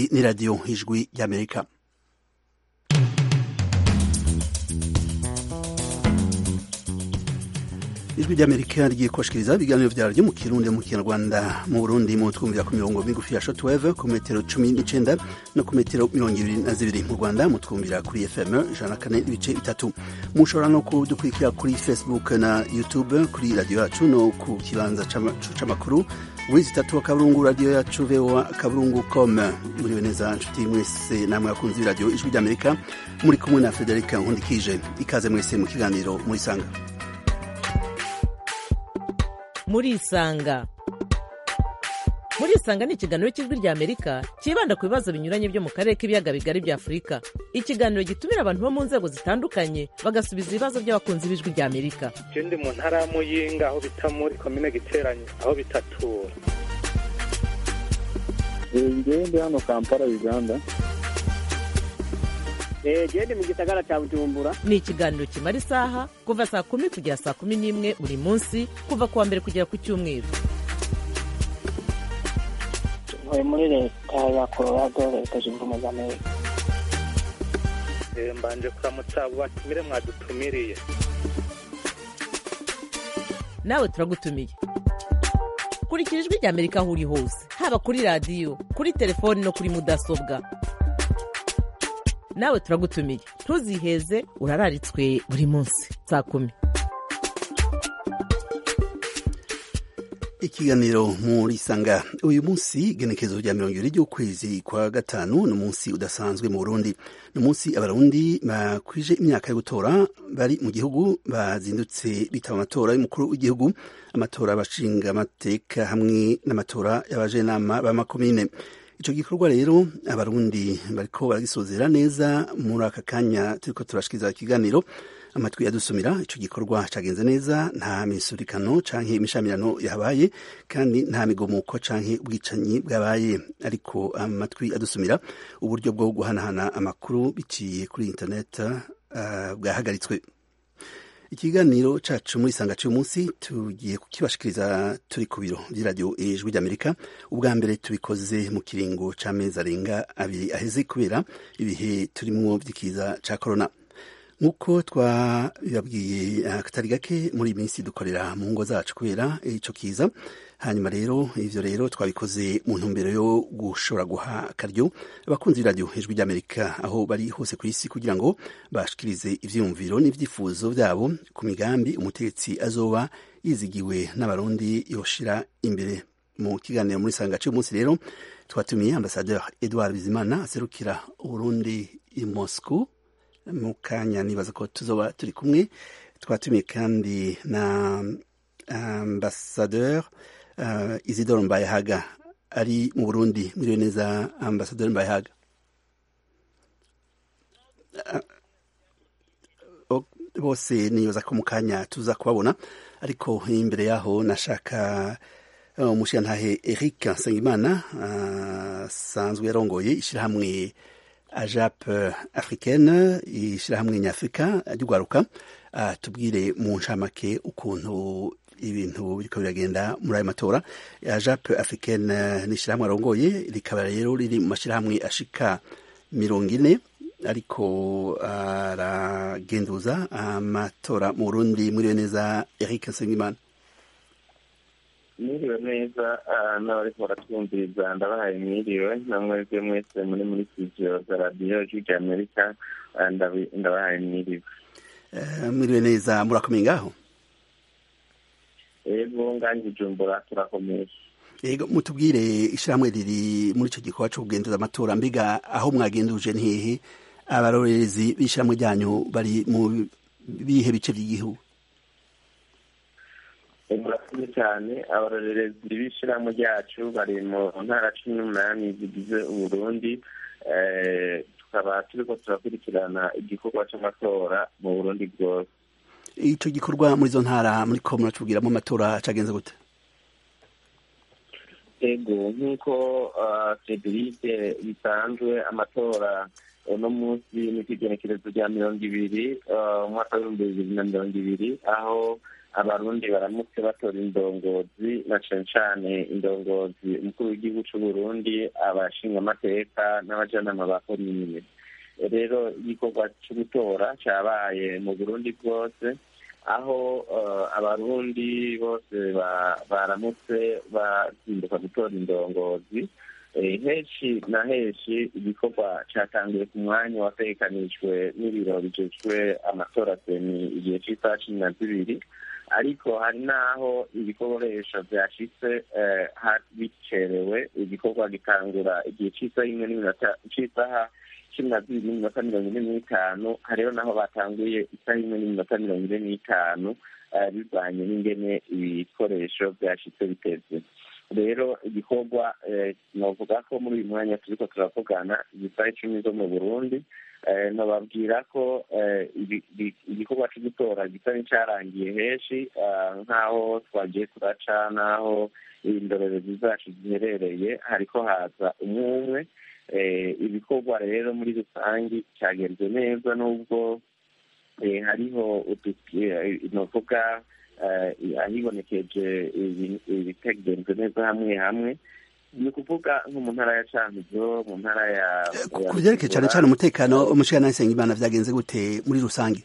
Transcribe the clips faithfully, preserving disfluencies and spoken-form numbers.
Iyi ni radiyo ijwi ry'Amerika. Ijwi ry'Amerika rigiye kubashikiriza ibiganiro vyaryo mu Kirundi mu Kinyarwanda. Mu Burundi mu twumvira ku mirongo migufi ya shortwave ku metero cumi n'icenda no ku metero mirongo ibiri na zibiri. Mu Rwanda mu twumvira kuri F M ijana na kane n'ibice bitatu. Mushobora no kudukurikira kuri Facebook na YouTube kuri radio yacu no ku kibanza c'amakuru wizi tatu wa kaburungu radio yacu vewa kaburungu com. Muriwe neza nshuti mwese namwe akunzi radio ijwi ry'Amerika, muri kumwe na Federica Nkundikije. Ikaze mwese mu kiganiro muri sanga. Murisanga Murisanga ni ikiganiro cy'ijwi ry'Amerika kibanda ku bibazo binyuranye byo mu karere k'ibiyaga bigari bya Afurika. Ikiganiro gitumira abantu bo mu nzego zitandukanye bagasubiza ibibazo by'abakunzi b'ijwi ry'Amerika. Je ndi mu ntara ya Muyinga aho bita muri komine Giteranyi aho bitatura. Ngewe ndi hano Kampala Uganda. Jendi mu gisagara cya Bujumbura. Ni ikiganiro kimara isaha kuva saa kumi kugera saa kumi n'imwe buri munsi kuva kuwa mbere kugera ku cyumweru. Tuvuye muri leta ya Colorado, leta zunze ubumwe za Amerika. Mbanje kuramutsa abo batumire mwadutumiriye. Nawe turagutumiye. Kurikira ijwi ry'Amerika aho uri hose, haba kuri radio, kuri telefone no kuri mudasobwa. Nawe turagutumiye. Ntuziheze, urararitswe buri munsi saa kumi. Ikiganiro muri sanga. Uyu munsi genekezo rya mirongo ibiri ry'ukwezi kwa gatanu, n'umunsi udasanzwe mu Burundi. N'umunsi abarundi bakwije imyaka yo gutora bari mu gihugu bazindutse bitaba amatora y'umukuru w'igihugu, amatora abashinga amateka hamwe n'amatora y'abajenama b'amakomine. Ico gikorwa rero abarundi bariko baragisozera neza muri aka kanya turiko turashikiza ikiganiro. Amatwi yadusumira ico gikorwa cagenze neza, nta misurikano canke imishamirano yabaye kandi nta migomuko canke ubwicanyi bwabaye, ariko amatwi adusumira uburyo bwo guhanahana amakuru biciye kuri internet uh, bwahagaritswe. Ikiganiro cacu muri sanga cy'uyu munsi tugiye kukibashikiriza turi ku biro by'iradio ijwi ry'Amerika. Ubwa mbere tubikoze mu kiringo c'amezi arenga abiri aheze kubera ibihe turimwo by'ikiza ca corona. Nkuko twabibabwiye akatari gake muri iyi minsi dukorera mu ngo zacu kubera ico kiza. Hanyuma rero ivyo rero twabikoze mu ntumbero yo gushobora guha akaryo abakunzi b'iradio ijwi ry'Amerika aho bari hose ku isi kugira ngo bashikirize ivyiyumviro n'ivyifuzo vyabo ku migambi umutegetsi azoba yizigiwe n'abarundi yoshira imbere. Mu kiganiro muri sanga cy'uyu munsi rero twatumiye Ambassadeur Edouard Bizimana aserukira Burundi i Moscou. Mu kanya nibaza ko tuzoba turi kumwe. Twatumiye kandi na Ambassadeur uh, Isidore Mbayahaga ari mu Burundi. Mwiriwe neza Ambassadeur Mbayahaga. Uh, bose nibaza ko mu kanya tuza kubabona, ariko imbere yaho nashaka umushiyantahe uh, Eric Nsengimana asanzwe uh, yarongoye ishirahamwe Ajap Africaine, ishirahamwe nyafrika ry'ugwaruka. Uh, tubwire mu ncamake ukuntu ibintu biriko biragenda muri ayo matora. Ajap Africaine ni ishirahamwe arongoye, rikaba rero riri mu mashirahamwe ashika mirongo ine ariko aragenduza uh, amatora mu Burundi. Mwiriwe neza Eric Nsengimana. Mwiriwe neza n'abariko baratwumviriza, ndabahaye mwiriwe namwebwe mwese muri muri studio za radio ijwi ry'Amerika, ndabahaye mwiriwe. Mwiriwe neza, murakomeye ngaho? Ego nganje Bujumbura turakomeye. Ego mutubwire ishirahamwe riri muri ico gikorwa cyo kugenduza amatora, mbiga aho mwagenduje ntihe abarorerezi b'ishirahamwe ryanyu bari mu bihe bice by'igihugu? Murakoze cyane. Abarorerezi b'ishirahamwe ryacu bari mu ntara cumi n'umunani zigize Uburundi. Tukaba turiko turakurikirana igikorwa c'amatora mu Burundi bwose. Ico gikorwa muri zo ntara muri ko muratubwiramo amatora cagenze gute? Ego nk'uko Frederic bisanzwe amatora uno munsi ni kw'igenekerezo rya mirongo ibiri umwaka w'ibihumbi bibiri na mirongo ibiri, aho abarundi baramutse batora indongozi na cane cane indongozi umukuru w'igihugu c'uburundi abashingamateka n'abajanama ba komine. Rero igikorwa co gutora cabaye mu burundi bwose, aho abarundi bose baramutse bazinduka gutora indongozi. Henshi na henshi igikorwa catangiye ku mwanya wategekanijwe n'ibiro bijejwe amatora seni igihe c'isaha cumi na zibiri, ariko hari n'aho ibikoresho vyashitse bicerewe, igikorwa gitangura igihe c'isaha imwe n'iminota c'isaha cumi na zibiri n'iminota mirongo ine n'itanu, hariho naho batanguye isaha imwe n'iminota mirongo ine n'itanu bivanye n'ingene ibikoresho vyashitse bitevye. Rero igikorwa novuga ko muri uyu mwanya turiko turavugana igisaha icumi zo mu Burundi, nobabwira ko igikorwa co gutora gisa n'icarangiye henshi, nk'aho twagiye turaca n'aho indorerezi zacu ziherereye hariko haza umwumwe. Ibikorwa rero muri rusangi cagenze neza, n'ubwo hariho novuga ahibonekeje ibitagenze neza hamwe hamwe, ni ukuvuga nko mu ntara ya Cankuzo, mu ntara ya ku vyerekeye cane cane umutekano, umushikana Nsengimana vyagenze gute muri rusange?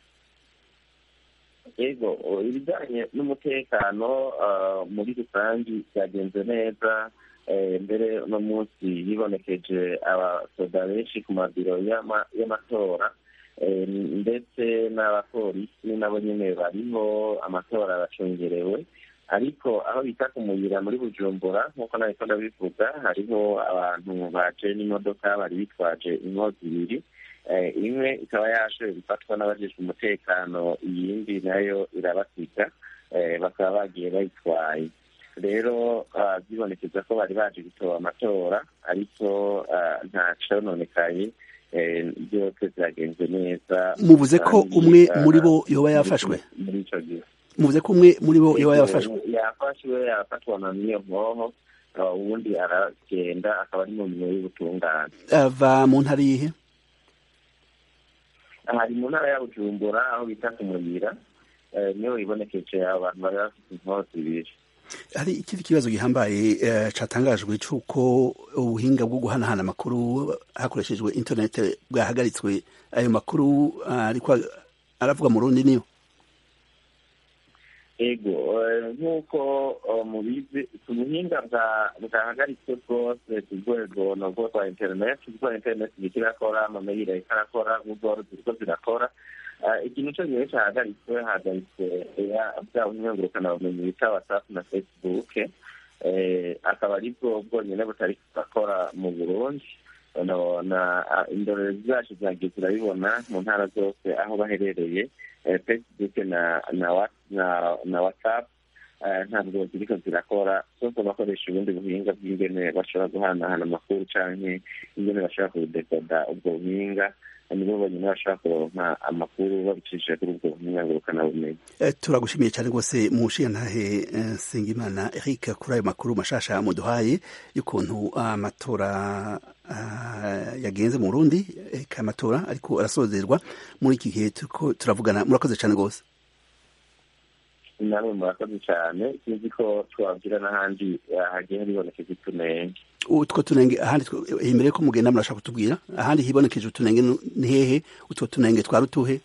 Yego, ibijanye n'umutekano muri rusangi vyagenze neza. Mbere uno munsi hibonekeje abasoda benshi ku mabiro y'amatora, ndetse n'abapolisi nabo nyene bariho, amatora aracungerewe. Ariko aho bita ku Muyira muri Bujumbura, nk'uko nariko ndabivuga, hariho abantu baje n'imodoka bari bitwaje inkozi ibiri, imwe ikaba yashoboye gufatwa n'abajejwe umutekano, iyindi nayo irabasiga, bakaba bagiye bayitwaye. Rero byibonekeza ko bari baje gutora amatora, ariko nta cononekaye, byose vyagenze neza. Muvuze ko umwe muri bo yoba yafashwe? Muri ico gihe muvuze ko umwe muri bo yoba yafashwe? Yafashwe, yafatwa na niyo mwoho, ubundi aragenda, akaba ari mu mirimo y'ubutungane. Ava mu ntara yihe? Hari mu ntara ya Bujumbura, aho bita ku Muyira, niho ibonekeje abantu bari bafite inkozi ibiri. Hari ikindi kibazo gihambaye catangajwe c'uko ubuhinga bwo guhanahana amakuru hakoreshejwe internet bwahagaritswe. Ayo makuru ariko aravuga mu Burundi niyo? Ego, nk'uko mubizi, ubuhinga bwahagaritswe bwose ku rwego nabwo rwa internet. Kuko internet ikirakora, amameyira ikarakora, google ziriko zirakora. Ikintu co gihe cahagaritswe, hagaritswe bwa buhinga ngurukanabumenyi bita WhatsApp na Facebook, akaba aribwo bwonyene butari kurakora mu Burundi. Na indorerezi zacu zagiye zirabibona mu ntara zose aho baherereye. Facebook na na WhatsApp ntabwo ziriko zirakora, zose bakoresha ubundi buhinga bw'ingene bashobora guhanahana amakuru canke ingene bashobora kudekoda ubwo buhinga, nibo bonyene bashobora kuronka amakuru babicishije kuri ubwo buhinga ngurukanabumenyi. Turagushimiye cane rwose mushiyantahe Nsengimana Eric kuri ayo makuru mashasha muduhaye y'ukuntu amatora yagenze mu Burundi, eka amatora ariko arasozerwa muri iki gihe turiko turavugana. Murakoze cane rwose. Namwe murakoze cyane, sinzi ko twabwira n'ahandi hagiye hibonekeza utunenge. Utwo tunenge ahandi imbere ko mugenda murashaka kutubwira ahandi hibonekeje utunenge ni hehe? Utwo tunenge twarutuhe?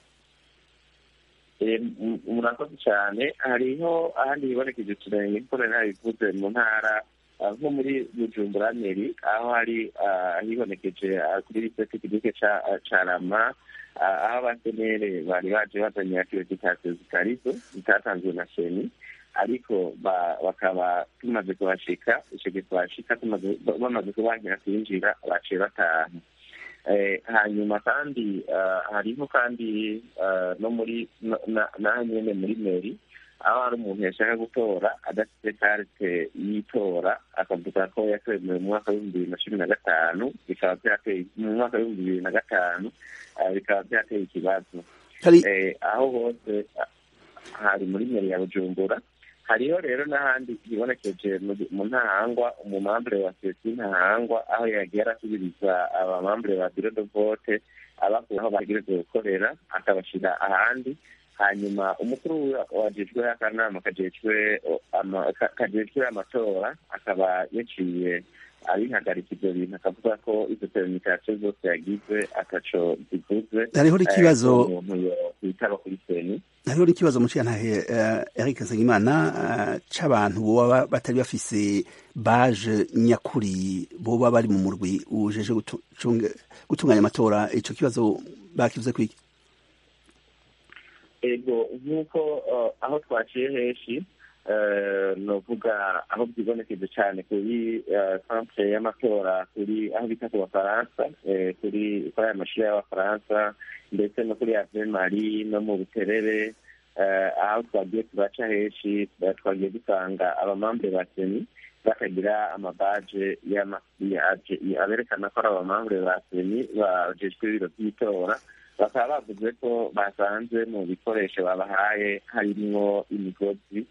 Murakoze cyane. Hariho ahandi hibonekeje utunenge kuko nabivuze mu ntara nko muri Bujumbura meri, aho hari hibonekeje kuri lycée technique ca Rama, aho abasenere bari baje bazanye akreditasiyo zitarizo zitatanzwe na seni, ariko bakaba tumaze kuhashika, ico gihe twashika bamaze kubankira kwinjira baciye bataha. Hanyuma kandi hariho kandi no muri naho nyene muri meri, aho hari umuntu yashaka gutora adafite karte y'itora, akavuga ko yakwemeye mu mwaka w'ibihumbi bibiri na cumi na gatanu, bikaba byateye mu mwaka w'ibihumbi bibiri na gatanu, bikaba byateye ikibazo. Aho hose hari muri meri ya Bujumbura. Hariho rero n'ahandi hibonekeje mu Ntahangwa, umumambure wa sesi Ntahangwa, aho yagiye arasubiriza abamambure ba biro de vote abakura aho bategerezwa gukorera, akabashira ahandi. hanyuma umukuru wajejwe akanama kajejwe kajejwe amatora akaba yaciye abihagarika ibyo bintu akavuga ko izo terenikasiyo zose yagize ataco zivuze. Hariho ikibazo umuntu yitaba kuri seni. Hariho ikibazo muciya ntahe Eric Nsengimana c'abantu boba batari bafise baje nyakuri boba bari mu murwi ujeje gutunganya amatora, ico kibazo bakivuze kwiki? Ego nk'uko aho twaciye henshi novuga aho byibonekeje cyane kuri centre y'amatora kuri aho bita ku Bafaransa kuri kwa amashuri y'Abafaransa ndetse no kuri Ave Marie no mu Buterere aho twagiye turaca henshi twagiye dusanga abamambre ba seni bakagira amabaje aberekana ko ari abamambre ba seni bajejwe ibiro by'itora, bakaba bavuze ko basanze mu bikoresho babahaye harimwo imigozi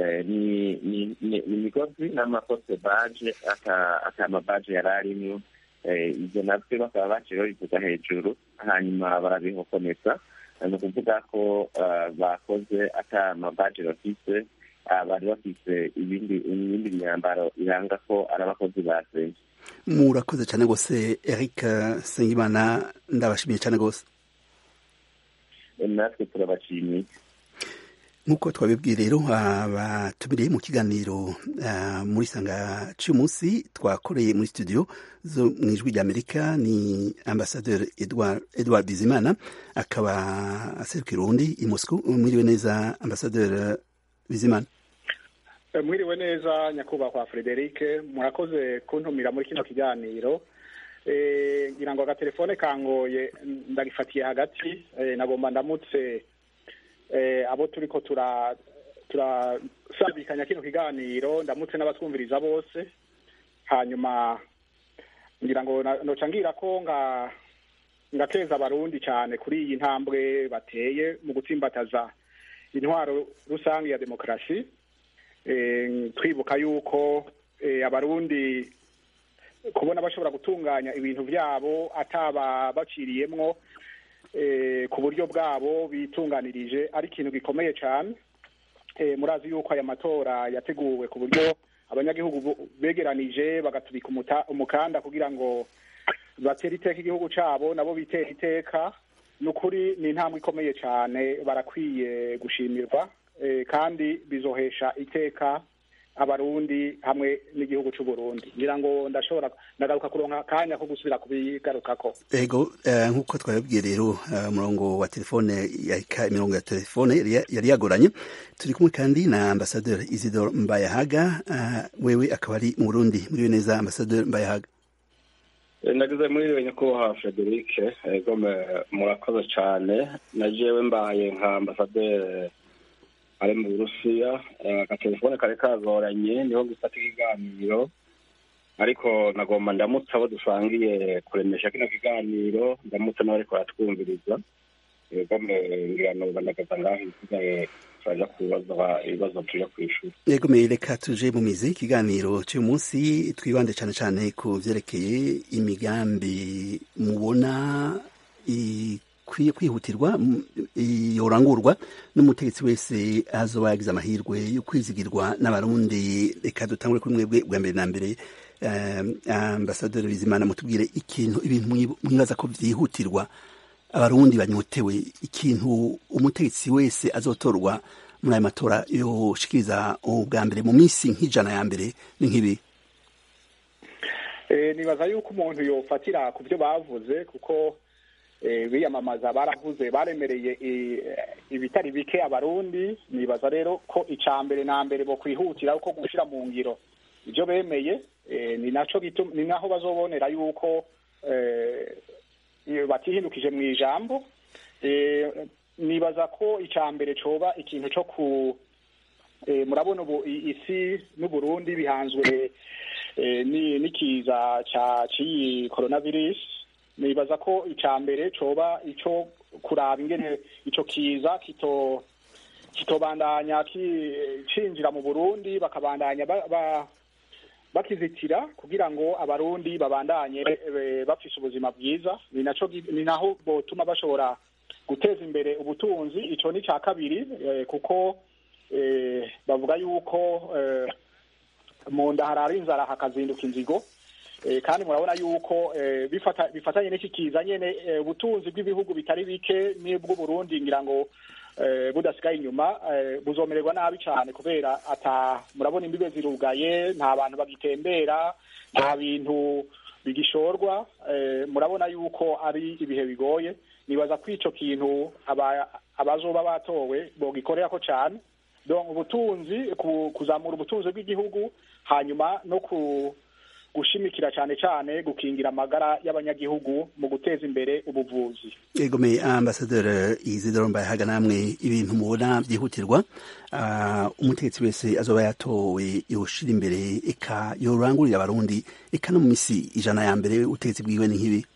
ni imigozi n'amaposte baje aka amabaje yari arimwo, ibyo nabyo bakaba baciye babivuga hejuru hanyuma barabihokomeza. Ni ukuvuga ko bakoze ata amabaje bafise, bari bafise ibindi ibindi myambaro iranga ko ari abakozi ba seni. Murakoze cyane rwose Eric Nsengimana, ndabashimiye cyane rwose. Natwe turabashimiye. Nk'uko twabibwiye rero abatumiriye mu kiganiro muri sanga cy'umunsi twakoreye muri studio zo mu ijwi ry'Amerika ni Ambassadeur Edouard Edouard Bizimana, akaba aserukira Urundi i Moscou. Mwiriwe neza Ambassadeur Bizimana. Mwiriwe neza nyakubahwa Frederic, murakoze kuntumira muri kino kiganiro. Eh ngira ngo agatelefone kangoye ndagifatiye hagati, nagomba ndamutse eh abo turiko tura turasabikanya kino kiganiro, ndamutse n'abatwumviriza bose, hanyuma ngira ngo noca ngira ko nga ngakeza abarundi cyane kuri iyi ntambwe bateye mu gutsimbataza intwaro rusange ya demokrasi. Eh twibuka yuko eh, abarundi kubona bashobora gutunganya ibintu byabo ataba baciriyemwo eh, ku buryo bwabo bitunganirije ari ikintu gikomeye cyane. Eh, murazi yuko aya matora yateguwe ku buryo abanyagihugu begeranije bagatubika umukanda kugira ngo batere iteka igihugu cabo, nabo bitera iteka. Nukuri ni intambwe ikomeye cyane, barakwiye gushimirwa, eh, kandi bizohesha iteka abarundi hamwe n'igihugu cy'u Burundi. Ngira ngo ndashobora ndagaruka kuronka kanya ko gusubira kubigarukako. Ego nkuko twabibwiye rero umurongo wa telefone ya imirongo ya telefone yari yagoranye. Turi kumwe kandi na Ambassadeur Isidore Mbayahaga, wewe akaba ari mu Burundi. Muri neza Ambassadeur Mbayahaga. Nagize muri nyakubahwa Frederic, ego murakoze cyane. Najewe mbaye nka Ambassadeur ari mu Burusiya, akatelefone kare kagoranye niho gufata ikiganiro, ariko nagomba ndamutse abo dusangiye kuremesha kino kiganiro, ndamutse n'abariko baratwumviriza. Ego ngira no bandagaza ngaho isigaye turaja kubaza ibibazo tuja kwishura. Ego reka tuje mu mizi ikiganiro cy'uyu munsi twibande cyane cyane ku vyerekeye imigambi mubona ikwiye kwihutirwa yorangurwa n'umutegetsi wese azoba yagize amahirwe yo kwizigirwa n'abarundi. Reka dutangure kuri mwebwe bwa mbere na mbere, Ambassadeur Bizimana, mutubwire ikintu ibintu mwibaza ko vyihutirwa abarundi banyotewe, ikintu umutegetsi wese azotorwa muri aya matora yoshikiriza ubwa mbere mu minsi nk'ijana ya mbere ni nk'ibi. Eh nibaza yuko umuntu yofatira ku byo bavuze, kuko biyamamaza baravuze baremereye ibitari bike abarundi. Nibaza rero ko icambere na mbere bo kwihutira uko gushira mu ngiro ibyo bemeye, ni naco gitu ni naho bazobonera yuko batihindukije mu ijambo. Nibaza ko icambere coba ikintu cyo ku murabona ubu isi n'u Burundi bihanzwe ni nikiza ca ci coronavirus. Nibaza ko icambere coba ico kuraba ingene ico kiza kito kitobandanya cinjira mu Burundi, bakabandanya ba, ba, bakizitira kugira ngo abarundi babandanye bafise ubuzima bwiza. Ni naco ni naho botuma bashobora guteza imbere ubutunzi, ico ni ca kabiri, kuko bavuga yuko mu nda harara inzara hakazinduka inzigo, kandi murabona yuko bifatanye n'iki kiza nyene ubutunzi bw'ibihugu bitari bike n'ubwo Burundi ngira ngo budasigaye inyuma buzomererwa nabi cyane, kubera ata murabona imbibe zirugaye, nta bantu bagitembera, nta bintu bigishorwa, murabona yuko ari ibihe bigoye. Nibaza ko ico kintu abazoba batowe bogikorera ko cyane, donc ubutunzi, kuzamura ubutunzi bw'igihugu, hanyuma no ku gushimikira cyane cyane gukingira amagara y'abanyagihugu mu guteza imbere ubuvuzi. Yego me Ambassadeur Isidore Mbayahaga, namwe ibintu mubona byihutirwa umutegetsi wese azoba yatowe yoshira imbere eka yorangurira abarundi eka no mu misi ijana ya mbere utegetsi bwiwe ni nk'ibi?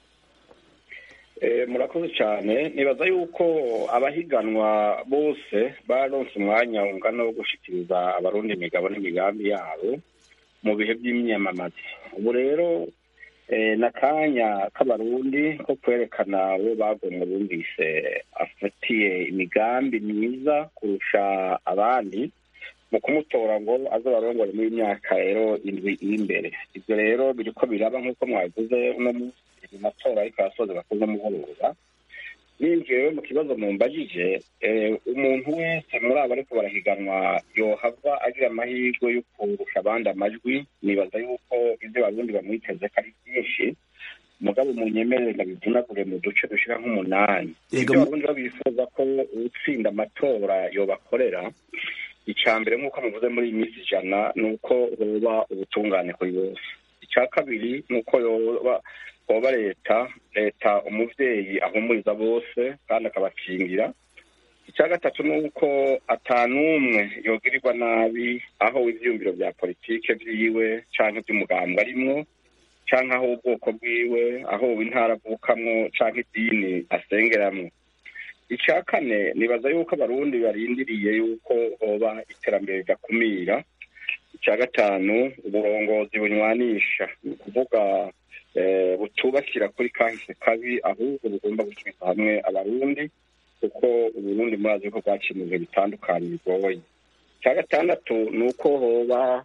Murakoze cyane. Nibaza yuko abahiganwa bose baronse umwanya ungana wo gushikiriza abarundi imigabo n'imigambi yabo mu bihe by'imyamamazi. Ubu rero n'akanya k'abarundi ko kwerekana uwo bagomwe bumvise afatiye imigambi myiza kurusha abandi mu kumutora ngo aze barongore muri myaka rero indwi iri imbere. Ibyo rero biriko biraba nk'uko mwabivuze uno munsi amatora ariko arasoza bakoze mugoroba. Ninjiye mu kibazo mumbajije, umuntu wese muri abo ariko barahiganwa yohava agira amahirwe yo kurusha abandi amajwi. Nibaza yuko ibyo abarundi bamwiteze ko ari byinshi, mugabo munyemerere ndabivunagure mu duce dushika nk'umunani. Ibyo abarundi babifuza ko utsinda amatora yobakorera, icya mbere nk'uko muvuze muri iyi minsi ijana ni uko hoba ubutungane kuri bose. Icya kabiri ni uko yoba hoba leta leta umuvyeyi ahumuriza bose kandi akabakingira. Icya gatatu ni uko atanumwe yogirirwa nabi aho ivyiyumviro vya politike vyiwe canke vy'umugambwe arimwo, canke aho ubwoko bwiwe, aho intara avukamwo canke idini asengeramwo. Icya kane nibaza yuko abarundi barindiriye yuko hoba iterambere ridakumira. Icya gatanu uburongozi bunywanisha, ni ukuvuga butubakira kuri kahise kabi, ahubwo bugomba gusubiza hamwe abarundi, kuko uburundi murazi ko bwacimuze bitandukanye bigoye. Icya gatandatu ni uko hoba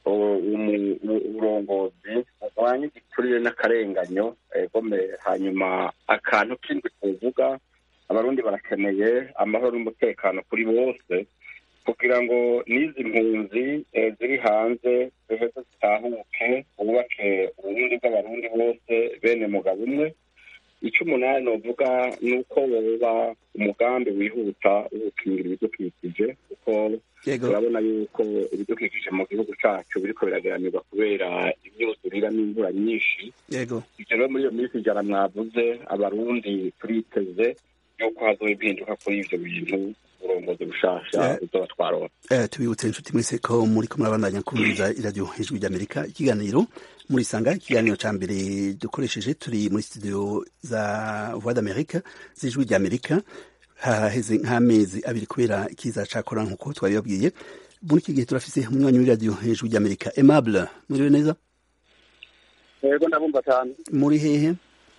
uburongozi buvanye igiturire n'akarenganyo, gome hanyuma akantu k'indwi kuvuga abarundi barakeneye amahoro n'umutekano kuri bose, kugira ngo n'izi mpunzi ziri hanze ziheze zitahuke, bubake uburundi bw'abarundi bose bene mugabo umwe. Icyo umunani novuga ni uko woba umugambi wihuta wo gukingira ibidukikije, kuko turabona yuko ibidukikije mu gihugu cyacu biriko biragabanirwa kubera imyuzurira n'imvura nyinshi. Ibyo rero muri iyo minsi ijana mwavuze abarundi turiteze yuko hazoba impinduka kuri ivyo bintu, uburongozi bushasha buzoba twaronse. Tubibutse inshuti mwese ko muriko murabandanya kumviriza iradiyo Ijwi ry'Amerika, ikiganiro muri sanga, ikiganiro ca mbere dukoresheje turi muri studio za Voix d'Amerique z'Ijwi ry'Amerika. Haheze nk'amezi abiri kubera ikiza ca corona nkuko twabibabwiye. Muri iki gihe turafise umwanya w'iradiyo Ijwi ry'Amerika. Aimable, muriwe neza? Yego ndabumva cyane. Muri hehe?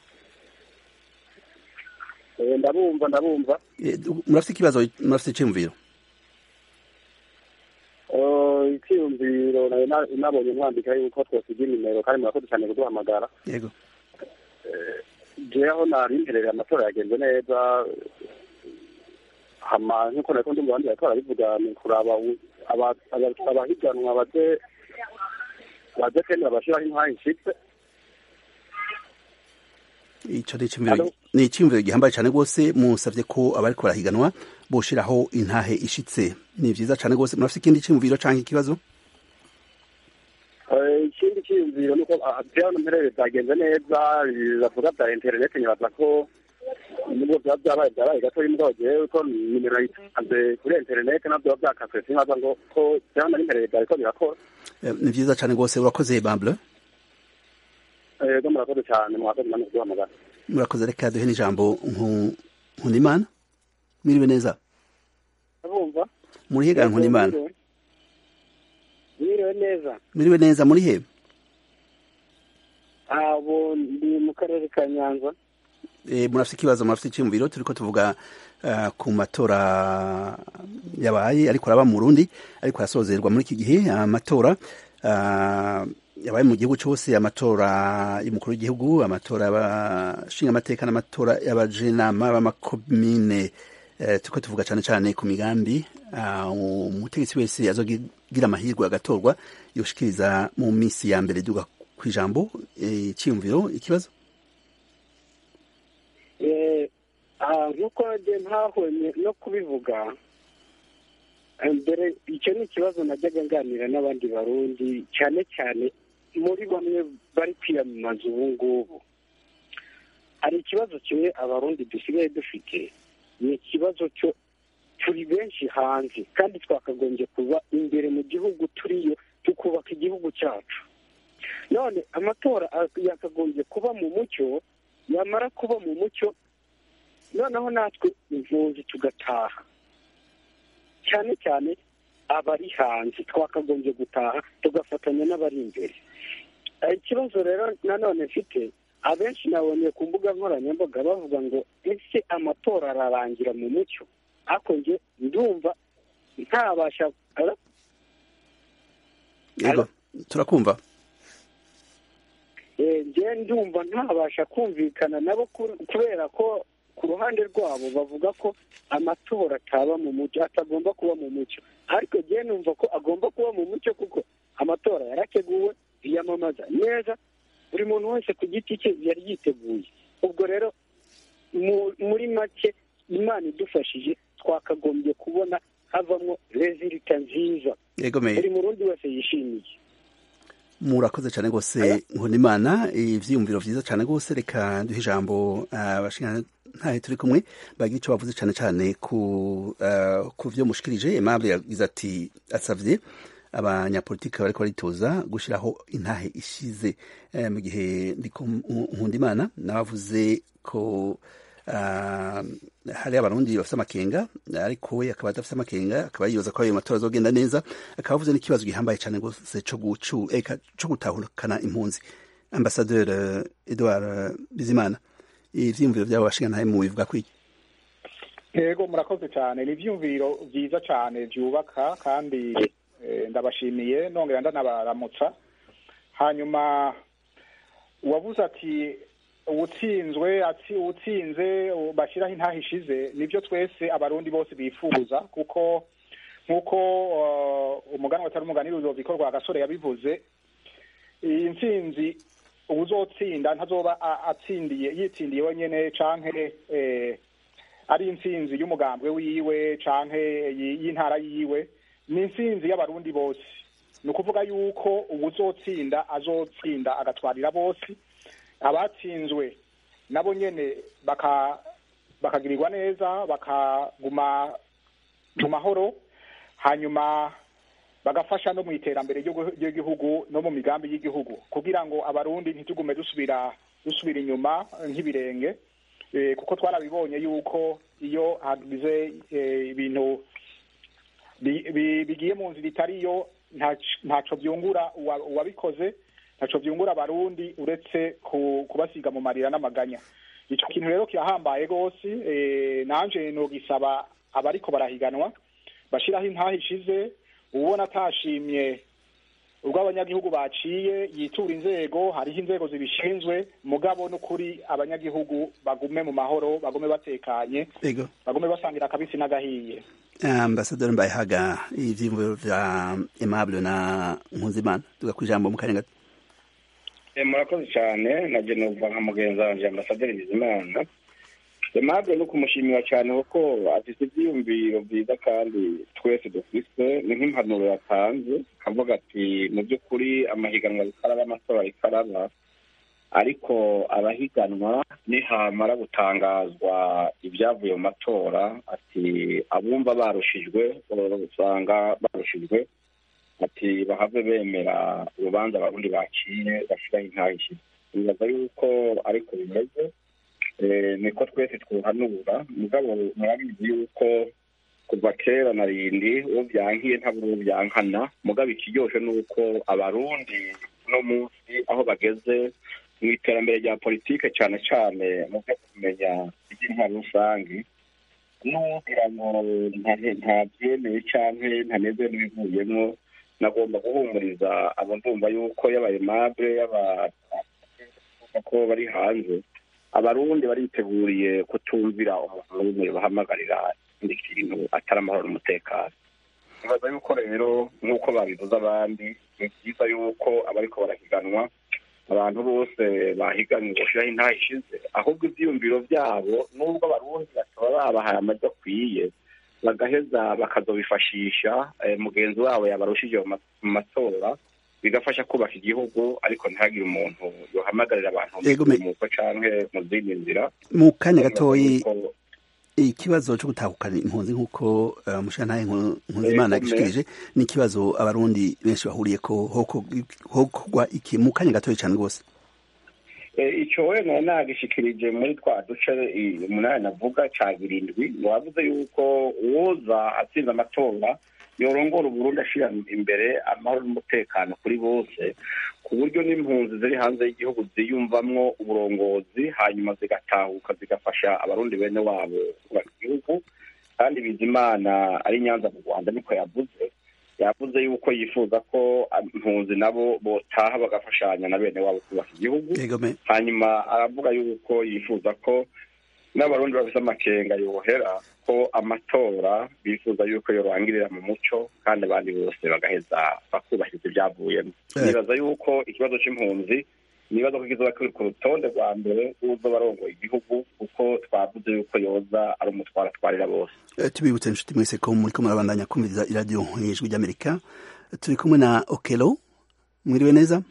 Ndabumva ndabumva. Murafite ikibazo, murafite iciyumviro? Icyiyumviro nabonye mwandika yuko twosiga inimero kandi murakoze cyane kuduhamagara. Yego. Jewe nari mperereye amatora yagenze neza, hama nk'uko nariko ndi mu bandi bariko barabivuga ni kuraba abahiganwa baze baze kwemera bashiraho inka ishitse. Ico ni iciyumviro gihambaye cyane rwose. Musavye ko abariko barahiganwa boshiraho intahe ishitse, ni vyiza cyane rwose. Murafite ikindi ciyumviro canke ikibazo? Ikindi ciyumviro nuko vyano mperere vyagenze neza, bavuga vya internet, nyibaza ko nubwo vyaba vyabaye vyabaye gatoyi, mugabo jewe ko nimero yitanze kuri internet navyo vyakaswe, sinkaza ngo ko vyano mperere vyariko birakora. Ni vyiza cyane rwose. Urakoze Aimable. Yego murakoze cyane, mwakoze namwe kuduhamagara. Murakoze. Reka duhe n'ijambo Nkundimana. Mwiriwe neza? Ndabumva. Muri he Nkundimana? Mwiriwe neza. Mwiriwe neza, muri he? Abo ndi mu karere ka Nyanza. murafite ikibazo murafite icyumviro turiko tuvuga ku matora yabaye ariko araba mu Burundi ariko arasozerwa muri iki gihe amatora yabaye mu gihugu cyose, amatora y'umukuru w'igihugu, amatora y'abashinga amateka n'amatora y'abajenama b'amakomine. Turiko tuvuga cyane cyane ku migambi umutegetsi wese azogira amahirwe agatorwa yoshikiriza mu minsi ya mbere duga ku ijambo icyumviro ikibazo. nk'uko ntahwemye no kubivuga mbere, icyo ni ikibazo najyaga nganira n'abandi barundi cyane cyane muri bamwe bari kwiyamamaza ubu ngubu. Hari ikibazo kimwe abarundi dusigaye dufite, ni ikibazo cyo turi benshi hanze kandi twakagombye kuba imbere mu gihugu turiyo tukubaka igihugu cyacu. None amatora yakagombye kuba mu mucyo, yamara kuba mu mucyo noneho natwe impunzi tugataha, cyane cyane abari hanze twakagombye gutaha tugafatanya n'abari imbere. Ikibazo rero nanone mfite, abenshi nabonye ku mbuga nkoranyambaga bavuga ngo ese amatora ararangira mu mucyo, ariko njye ndumva ntabasha. Yego turakumva. njye ndumva ntabasha kumvikana nabo kubera ko ku ruhande rwabo bavuga ko amatora ataba mu mucyo, atagomba kuba mu mucyo, ariko njye numva ko agomba kuba mu mucyo kuko amatora yarateguwe, yiyamamaza neza, buri muntu wese ku giti cye yari yiteguye. Ubwo rero muri make Imana idufashije twakagombye kubona havamo rezilita nziza buri murundi wese yishimiye. Murakoze cyane rwose Nkundimana, ivyiyumviro vyiza cyane rwose. Reka duhe ijambo abashingana ntahe turi kumwe bagira icyo bavuze cyane cyane ku ku vyo mushikirije. Aimable yagize ati asavye abanyapolitiki bariko baritoza gushiraho intahe ishize mu gihe ndiko Nkundimana nabavuze ko hari abarundi bafite amakenga, ariko we akaba adafite amakenga, akaba yibaza ko ayo matora azogenda neza. Akaba avuze n'ikibazo gihambaye cyane rwose co gutahukana impunzi. Ambasaderi Edouard Bizimana, ivyiyumviro vyabo bashinga ntahe mu bivuga kwiki? Yego murakoze cyane, ni ivyiyumviro vyiza cyane vyubaka kandi ndabashimiye nongera ndanabaramutsa. Hanyuma wavuze ati uwutsinzwe ati uwutsinze bashyiraho intahe ishize, nibyo twese abarundi bose bifuza, kuko nk'uko umugani watari umugani Rudoviko Rwagasore yabivuze, iyi ntsinzi uzotsinda ntazoba atsindiye yitsindiye wenyene canke ari intsinzi y'umugambwe wiwe canke y'intara yiwe, ni intsinzi y'abarundi bose. Ni ukuvuga yuko uwuzotsinda azotsinda agatwarira bose, abatsinzwe nabo nyene baka bakagirirwa neza, bakaguma mu mahoro, hanyuma bagafasha no mu iterambere ry'igihugu no mu migambi y'igihugu, kugira ngo abarundi ntitugume dusubira dusubira inyuma nk'ibirenge, e, kuko twarabibonye yuko iyo hagize ibintu bigiye mu nzira itariyo ntaco byungura uwabikoze, ntaco byungura abarundi uretse kubasiga mu marira n'amaganya. Ico kintu rero kirahambaye gose, eh nanje no gisaba abariko barahiganwa bashiraho intahe ishize, ubona atashimye ubwo abanyagihugu baciye yitura inzego, hariho inzego zibishinzwe, mugabo n'ukuri abanyagihugu bagume mu mahoro, bagume batekanye, bagume basangira akabisi n'agahiye. Ambasaderi Mbayahaga, ivyiyumviro vya Aimable na Nkundimana tugakwijambo mu kanya gato. Murakoze cyane, naje nova nka mugenzi wanje Ambasaderi Bizimana. Aimable no kumushimira cyane kuko afite ivyiyumviro byiza kandi twese dufise, ni nk'impanuro yatanze, kavuga ati mu by'ukuri amahiganwa bikaraba amatora ikaraba, ariko abahiganwa nihamara gutangazwa ibyavuye mu matora, ati abumva barushijwe usanga barushijwe, ati bahave bemera urubanza abarundi baciye bashiraho intahe ishize. Bibaza yuko ariko bimeze, niko twese twuhanura, mugabo murabizi yuko kuva kera na rindi uwo byankiye ntabwo uwo byankana, mugabo ikiryoshe nuko abarundi no munsi aho bageze mu iterambere rya politike cyane cyane mu byo kumenya iby'intwaro rusange n'ugira ngo ntabyemeye cyangwa ntaneze n'ibivuyemo nagomba guhumuriza abo ndumva yuko yabaye mabure yaba ko bari hanze abarundi bariteguriye kutumvira umuntu n'umwe bahamagarira ikindi kintu atari amahoro n'umutekano. Nibaza yuko rero nk'uko babivuze abandi ni byiza yuko abariko barahiganwa abantu bose bahiganwe boshiraho intaha ishize, ahubwo ivyiyumviro vyabo nubwo abarundi bataba babahaye amajwi akwiye bagaheza bakazobifashisha mugenzi wabo yabarushije mu matora bigafasha kubaka igihugu, ariko ntihagire umuntu yohamagarira abantu mu canke mu zindi nzira. Mu kanya gatoyi ikibazo cyo gutahukana impunzi nk'uko uh, mushantaye Nkunzimana yagishikirije ni ikibazo abarundi benshi bahuriye ko hokogwa iki mu kanya gatoyi cyane rwose. Icyo we nari nagishikirije muri twa duce umunani navuga ca birindwi wavuze yuko uwoza atsinze amatora yorongora Uburundi ashira imbere amahoro n'umutekano kuri bose, ku buryo n'impunzi ziri hanze y'igihugu ziyumvamwo uburongozi hanyuma zigatahuka zigafasha abarundi bene wabo kubaka igihugu. Kandi Bizimana ari Nyanza mu Rwanda niko yavuze yavuze yuko yifuza ko impunzi nabo botaha bagafashanya na bene wabo kubaka igihugu. Hanyuma aravuga yuko yifuza ko n'abarundi bafise amakenga yohera ko amatora bifuza yuko yorangirira mu muco kandi abandi bose bagaheza bakubahiriza ibyavuyemo. Nibaza yuko ikibazo c'impunzi nibaza ko kizoba kiri ku rutonde rwa mbere uzo barongoye igihugu kuko twavuze yuko yoza ari umutwara twarira bose. Tubibutse inshuti mwese ko muriko murabandanya kumviriza iradiyo y'ijwi ry'Amerika. Turi kumwe na Okelo. Mwiriwe neza?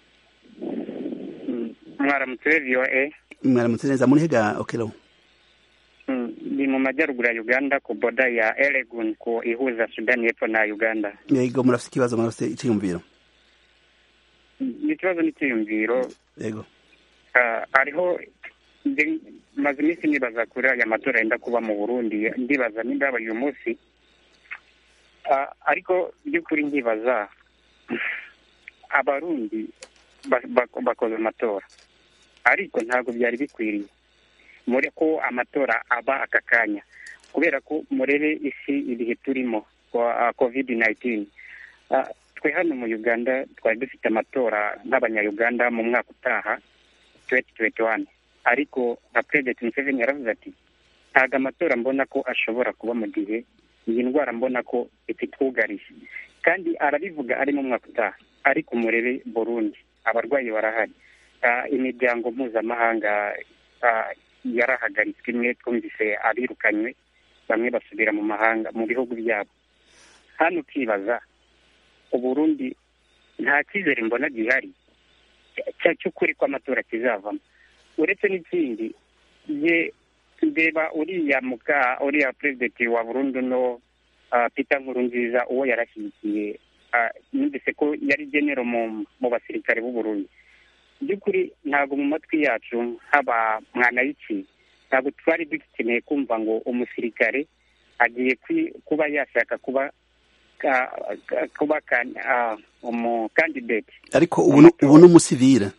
Mwaramutse V O A. Mwaramutse neza. Muri hega Okelo? Ni mu majyaruguru ya Uganda ku boda ya Elegun ku ihuza Sudani y'Epfo na Uganda. Yego, murafite ikibazo, murafite icyiyumviro? Ikibazo n'icyiyumviro. Yego. Uh, ariho maze iminsi nibaza kuri aya matora yenda kuba mu Burundi, ndibaza nimba yabaye uyu munsi. Uh, ariko by'ukuri nkibaza abarundi bakoze amatora ariko ntabwo byari bikwiriye muri ko amatora aba aka kanya kubera ko murebe isi ibihe turimo kwa covid nineteen. Uh, twe hano mu Uganda twari dufite amatora nk'abanyayuganda mu mwaka utaha twenty twenty-one, ariko nka President Museveni yaravuze ati ntago amatora mbona ko ashobora kuba mu gihe iyi ndwara mbona ko ititwugarije, kandi arabivuga ari mu mwaka utaha. Ariko murebe Burundi abarwayi barahari, uh, imiryango mpuzamahanga uh, yarahagaritswe, imwe twumvise abirukanywe bamwe basubira mu mahanga mu bihugu byabo. Hano ukibaza Uburundi nta cyizere mbona gihari cy'ukuri ko amatora kizavamo. Uretse n'ikindi ye ndeba uriya muka uriya president wa Burundi no uh, Peter Nkurunziza uwo yarashyigikiye, uh, numvise ko yari genero mu, mu basirikare b'u Burundi. By'ukuri ntabwo mu matwi yacu haba mwana y'iki ntabwo twari dukeneye kumva ngo umusirikare agiye kuba yashaka kuba ka, ka, kuba kan uh, umu candidate. Ariko ubu ubu n'umusivile.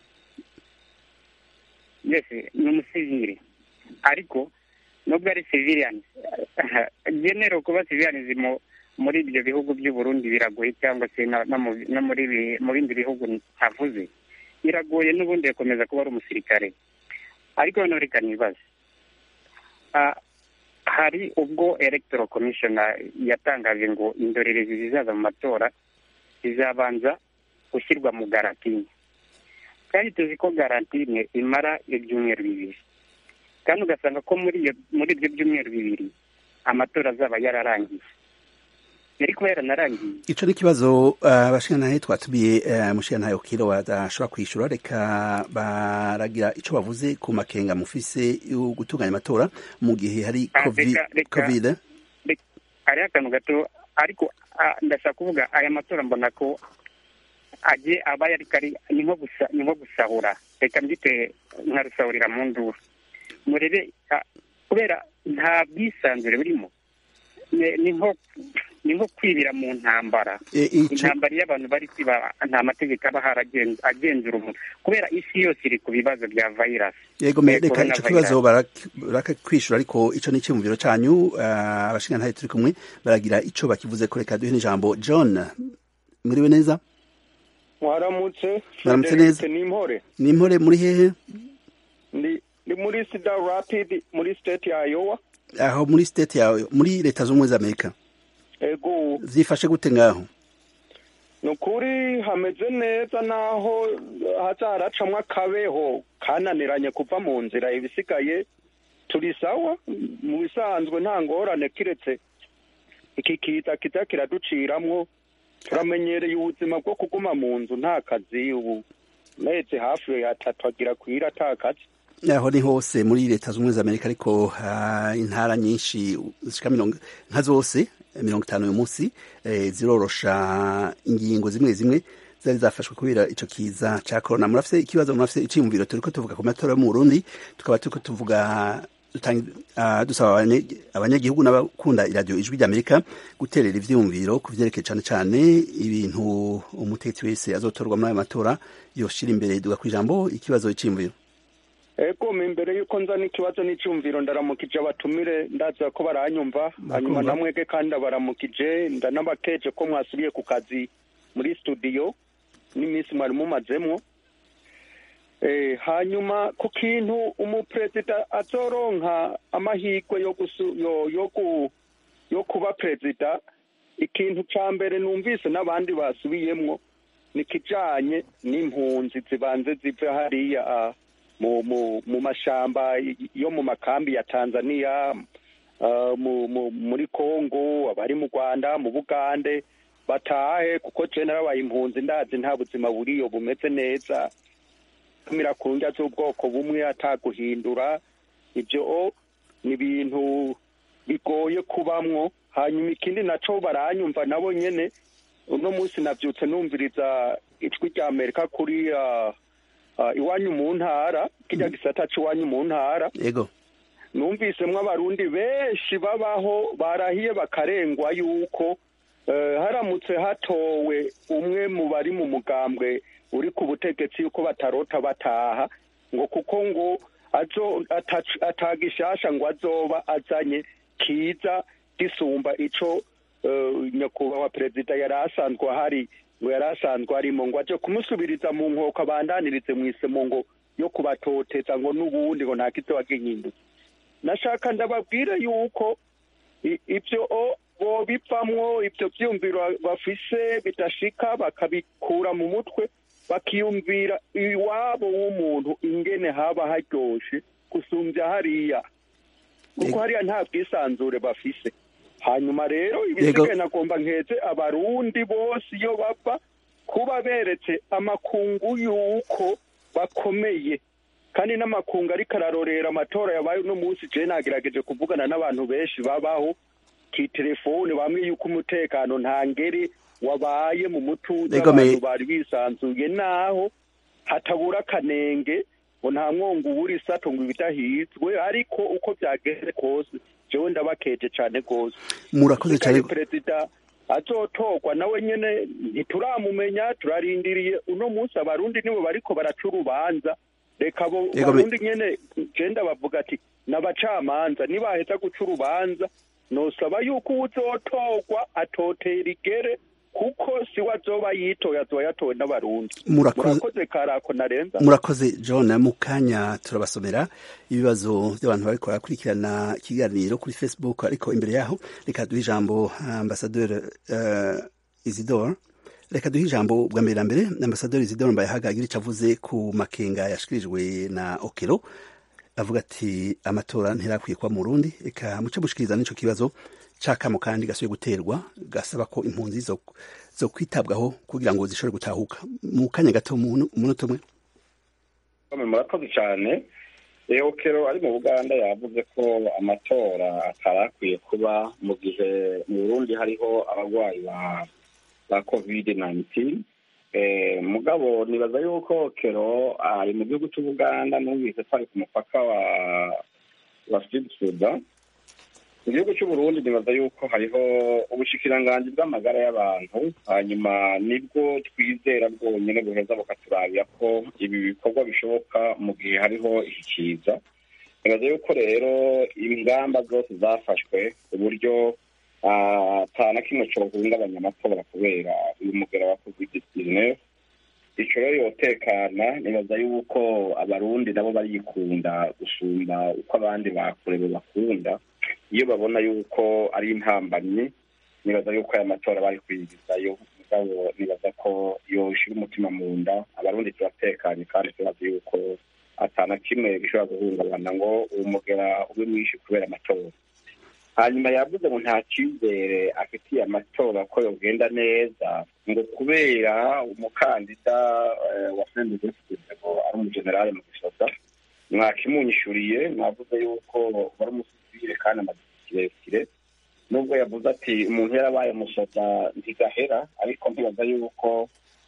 Yes, n'umusivile. Ariko nubwo ari civilian genero kuba civilian zimo muri ibyo bihugu by'u Burundi biragoye, cyangwa se no muri mu bindi bihugu ntavuze biragoye n'ubundi yakomeza kuba ari umusirikare. Ariko none reka nibaze, uh, hari ubwo Electoral Commission yatangaje ngo indorerezi zizaza mu matora zizabanza gushyirwa mu garantine, kandi tuzi ko garantine imara ibyumweru bibiri, kandi ugasanga ko muri iyo muri ibyo byumweru bibiri amatora azaba yararangiye. Yari kuba yaranarangiye. Ico ni kibazo abashikana uh, twatubiye uh, mushikana Okelo badashobora kwishura. Reka baragira ico bavuze ku makenga mufise yo gutunganya amatora mu gihe hari covid covid ari akantu gato. Ariko uh, ndashaka kuvuga aya matora mbona ko aje aba yari kari ni nko gusa ni nko gusahura, reka mbite nka rusahurira mu nduru. Murebe uh, kubera nta bwisanzure burimo, ni nko ni nko kwibira mu ntambara intambara iyo abantu bari kwiba nta mategeko aba agenzura umuntu kubera isi yose iri ku bibazo bya virus. Yego reka ico kibazo barakwishura ariko ico ni icyumviro canyu abashingantahe turi kumwe baragira ico bakivuze ko reka duhe n'ijambo. John muriwe neza? Mwaramutse. Mwaramutse neza. Ni impore. Ni impore muri hehe? Ndi ni muri Cedar Rapids muri state ya Iowa. Aho muri state ya muri leta z'ubumwe za Amerika. Ego. Zifashe gute ngaho? Nukuri hameze neza naho hazaracamwa akabeho kananiranye kuva mu nzira ibisigaye turi sawa mu bisanzwe nta ngorane kiretse iki kita kita kiraduciramwo turamenyereye ubuzima bwo kuguma mu nzu nta kazi ubu meze hafi ya tatu agira kwira atakazi. Aho ni hose muri leta z'ubumwe za Amerika ariko uh, intara nyinshi zishika mirongo nka zose mirongo itanu uyu munsi eh, zirorosha ingingo zimwe zimwe zari zafashwe kubera ico kiza ca corona. Murafise ikibazo, murafise iciyumviro? Turiko tuvuga ku matora mu Burundi, tukaba turiko tuvuga uh, dusaba abanyagihugu n'abakunda iradiyo Ijwi ry'Amerika guterera ivyiyumviro ku vyerekeye cane cane ibintu umutegetsi wese azotorwa muri ayo matora yoshira imbere. Duga kwijambo ikibazo iciyumviro. Ego imbere yuko nzana ikibazo n'icumviro ndaramukije abatumire ndaza ko baranyumva hanyuma namwege kandi baramukije ndanabakeje ko mwasubiye ku kazi muri studio n'iminsi mwari mumazemwo. Eh, hanyuma ku kintu umuperezida azoronka amahirwe yo gusu yo yo, ku, yo kuba perezida, ikintu ca mbere numvise n'abandi basubiyemwo nikijanye n'impunzi zibanze zive hariya uh, mu mu mu mashamba yo mu makambi ya Tanzania uh, mu, mu muri Kongo abari mu Rwanda mu Bugande batahe kuko general bayimpunzi ndazi nta buzima buriyo bumeze neza kumira kunja z'ubwoko bumwe ataguhindura ibyo ni ibintu bigoye kubamwo. Hanyuma ikindi naco baranyumva nabo nyene uno munsi navyutse numviriza Ijwi ry'Amerika kuri uh, Uh, iwanyu mu ntara kijya gisata cy'iwanyu mu ntara. Yego numvisemwo abarundi benshi babaho barahiye bakarengwa yuko uh, haramutse hatowe umwe mu bari mu mugambwe uri ku butegetsi yuko batarota bataha ngo kuko ngo azo atagishasha ngo azoba azanye kiza gisumba ico uh, nyakubahwa perezida yari asanzwe hari ngo yarasanzwe arimo ngo aje kumusubiriza mu nkoko abandanirize mwisemo ngo yo kubatoteza ngo n'ubundi ngo ntakize wagihinduka. Nashaka ndababwire yuko ibyo bo bipamwo ibyo byumviro bafise bidashika bakabikura mu mutwe bakiyumvira iwabo w'umuntu ingene haba haryoshe gusumbya hariya kuko hariya nta bwisanzure bafise. Hanyuma rero ibisigaye nagomba nkeze abarundi bose iyo bapfa kuba beretse amakungu yuko bakomeye kandi n'amakungu ariko ararorera amatora yabaye uno munsi. Je nagerageje kuvugana n'abantu benshi babaho ki telefone bamwe yuko umutekano nta ngeri wabaye mu mutuzo abantu bari bisanzuye naho hatabura akanenge ngo nta mwongo ubura isato ngo ibidahizwe ariko uko byageze kose jewe ndabakeje cyane gose. Murakoze cyane. Perezida azotorwa nawe nyene ntituramumenya turarindiriye uno munsi abarundi nibo bariko baraca urubanza. Reka bo abarundi nyene genda bavuga ati n'abacamanza nibaheza guca urubanza nosaba yuko uzotorwa atotera igere kuko si wazoba yitoye azoba yatowe n'abarundi. Murakoze karako narenza. Murakoze John. Mukanya turabasomera ibibazo by'abantu bariko barakurikirana ikiganiro kuri Facebook, ariko imbere yaho reka duhe ijambo Ambassadeur uh, Isidore. Reka duhe ijambo bwa mbere mbere Ambassadeur Isidore Mbayahaga agira ico avuze ku makenga yashikirijwe na Okelo avuga ati amatora ntirakwiye kwa mu Burundi. Eka muce bushikiriza n'ico kibazo cakamo kandi gasuye guterwa gasaba ko impunzi zo zo kwitabwaho kugira ngo zishobore gutahuka. Mu kanya gato umunota umwe. Murakoze cyane. Okelo ari mu Buganda yavuze ko amatora atarakwiye kuba mu gihe mu Burundi hariho abagwayi ba ba covid nineteen. Eh, mugabo nibaza yuko Okelo ari mu gihugu cy'Ubuganda numvise twari ku mupaka wa wa Sudan. mu gihugu cy'uburundi nibaza yuko hariho ubushikiranganji bw'amagara y'abantu hanyuma nibwo twizera bwonyine buheza bukaturabira ko ibi bikorwa bishoboka mu gihe hariho iki kiza. nibaza yuko rero ingamba zose zafashwe ku buryo ata na kimwe cohungabanya amatora kubera uyu mugera wa covid nineteen. ico rero yotekana nibaza yuko abarundi nabo barikunda gusumba uko abandi bakure bakunda iyo babona yuko ari intambamyi. nibaza yuko aya matora bari kwigizayo mugabo nibaza ko yoshira umutima mu nda. abarundi turatekanye kandi turazi yuko atana kimwe gishobora guhungabana ngo umugera ube mwinshi kubera amatora. hanyuma yavuze ngo nta cyizere afitiye amatora ko yogenda neza ngo kubera umukandida wa sendegefide ngo ari umugenerale mu gisoda. mwakimunyishuriye mwavuze yuko wari umusivile kandi amaze kirekire, nubwo yavuze ati umuntu yarabaye umusoda ntigahera, ariko ntibaza yuko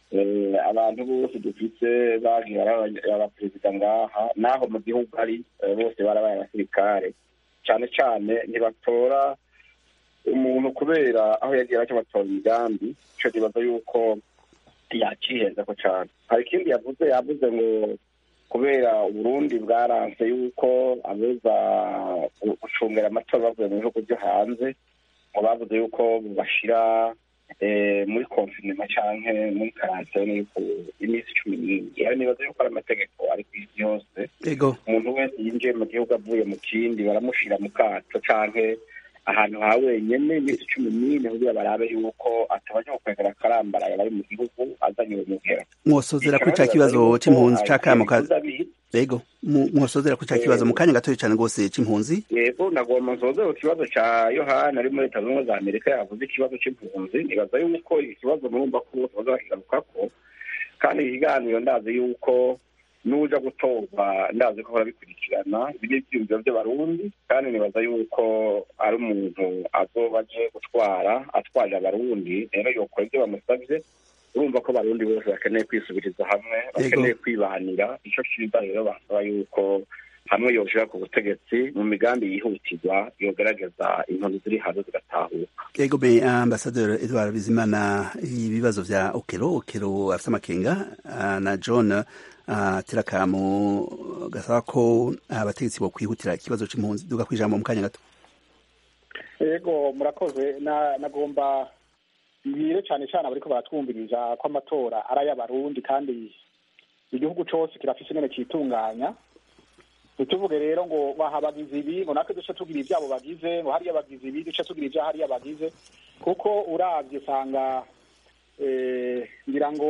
abantu bose dufite bagiye abaperezida ngaha naho mu gihugu ari bose barabaye abasirikare. cyane cyane ntibatora umuntu kubera aho yagiye aracyo batora imigambi. ico nibaza yuko yacihenza ko cyane. hari ikindi yavuze yavuze ngo kubera uburundi bwaranse yuko abeza gucungera amatora bavuye mu bihugu byo hanze ngo bavuze yuko bashira muri konfinema canke muri karantene yuko iminsi cumi n'ibiri. nibaza yuko ari amategeko ari ku isi yose. umuntu wese yinjiye mu gihugu avuye mu kindi baramushira mu kato canke ahantu ha wenyene iminsi cumi n'ine kugira barabe yuko atabanje gukwegera akarambaraye bari mu gihugu azanye uwo mugera. mwosozera kuri ca kibazo c'impunzi c'akamo yego mwosozera kuri ca kibazo mu kanya gatoya cane rwose c'impunzi. yego nagomba nsozera ku kibazo ca yohana ari muri leta zunze ubumwe za amerika yavuze ikibazo c'impunzi. nibaza yuko iki kibazo murumva ko bazakigarukako kandi ikiganiro ndazi yuko nuja gutorwa ndazi ko barabikurikirana biri ivyumviro by'abarundi kandi nibaza yuko ari umuntu azoba aje gutwara atwaje abarundi. rero yokora ibyo bamusabye. urumva ko abarundi bose bakeneye kwisubiriza hamwe, bakeneye kwibanira. ico kiza rero basaba yuko hamwe yoshira ku butegetsi mu migambi yihutirwa yogerageza inkozi ziri hanze zigatahuka. yego be ambasaderi Edouard Bizimana, ibibazo vya okero okero afite amakenga na John tirakamu gasaba ko abategetsi bo kwihutira ikibazo c'impunzi. duga kwijambo mu kanya gato. yego murakoze. nagomba bire cyane cyane abariko baratwumviriza ko amatora ari ay'abarundi kandi igihugu cose kirafise ingene kitunganya. ntituvuge rero ngo bahabagize ibi ngo natwe duce tugira ivyabo bagize, ngo hariya bagize ibi duce tugira ivya hariya bagize, kuko uravye usanga ngira ngo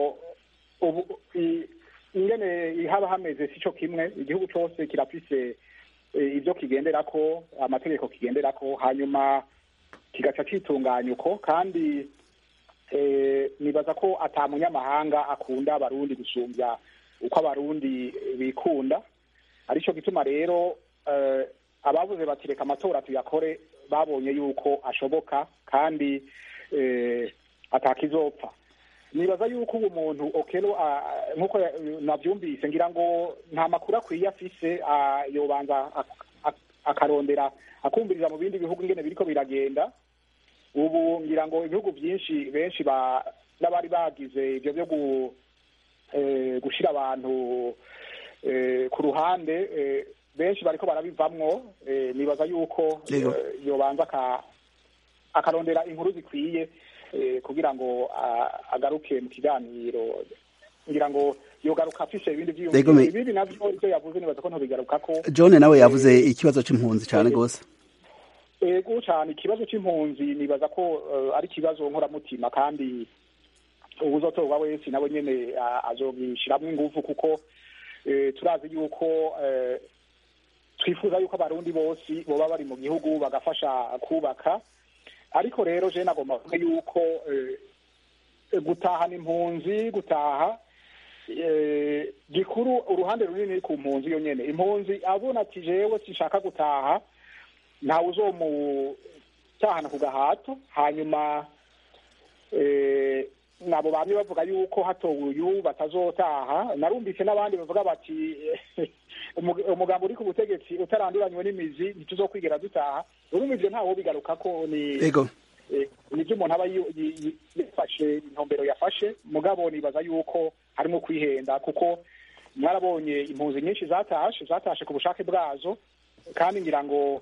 ubu ingene haba hameze sico kimwe. igihugu cose kirafise ivyo kigenderako, amategeko kigenderako, hanyuma kigaca kitunganya uko. kandi nibaza ko ata munyamahanga akunda abarundi gusumbya uko abarundi bikunda. arico gituma rero abavuze bati reka amatora tuyakore babonye yuko ashoboka kandi atakizopfa. nibaza yuko ubu muntu okero nkuko navyumvise ngira ngo nta makuru akwiye afise yobanza akarondera akumviriza mu bindi bihugu ingene biriko biragenda. ubu ngira ngo ibihugu byinshi benshi ba n'abari bagize ibyo byo gushira abantu ku ruhande benshi bariko barabivamwo. nibaza yuko yobanza akarondera inkuru zikwiye kugira ngo agaruke mu kiganiro. ngira ngo yogaruka afise ibindi vyiyumviro ibindi navyo ivyo yavuze nibaza ko ntobigarukako. John nawe yavuze ikibazo c'impunzi cane gose. ego cyane ikibazo c'impunzi nibaza ko ari ikibazo nkoramutima kandi ubuzotorwa wese nabo nyene azobishiramwo ingufu kuko turazi yuko twifuza yuko abarundi bose boba bari mu gihugu bagafasha kubaka. ariko rero je nagomba kuvuga yuko gutaha n'impunzi gutaha gikuru uruhande runini ku mpunzi yo nyene. impunzi abona ati jewe sinshaka gutaha ntawe uzomutahana ku gahato, hanyuma nabo bamwe bavuga yuko hatowe uyu batazotaha. Narumvise n'abandi bavuga bati umugambo uri ku butegetsi utaranduranywe n'imizi ntituzokwigera dutaha. Urumvise ntawo bigaruka ko ni ego nibyo umuntu aba yifashe intumbero yafashe, mugabo nibaza yuko harimo kwihenda, kuko mwarabonye impunzi nyinshi zatashe zatashe ku bushake bwazo, kandi ngira ngo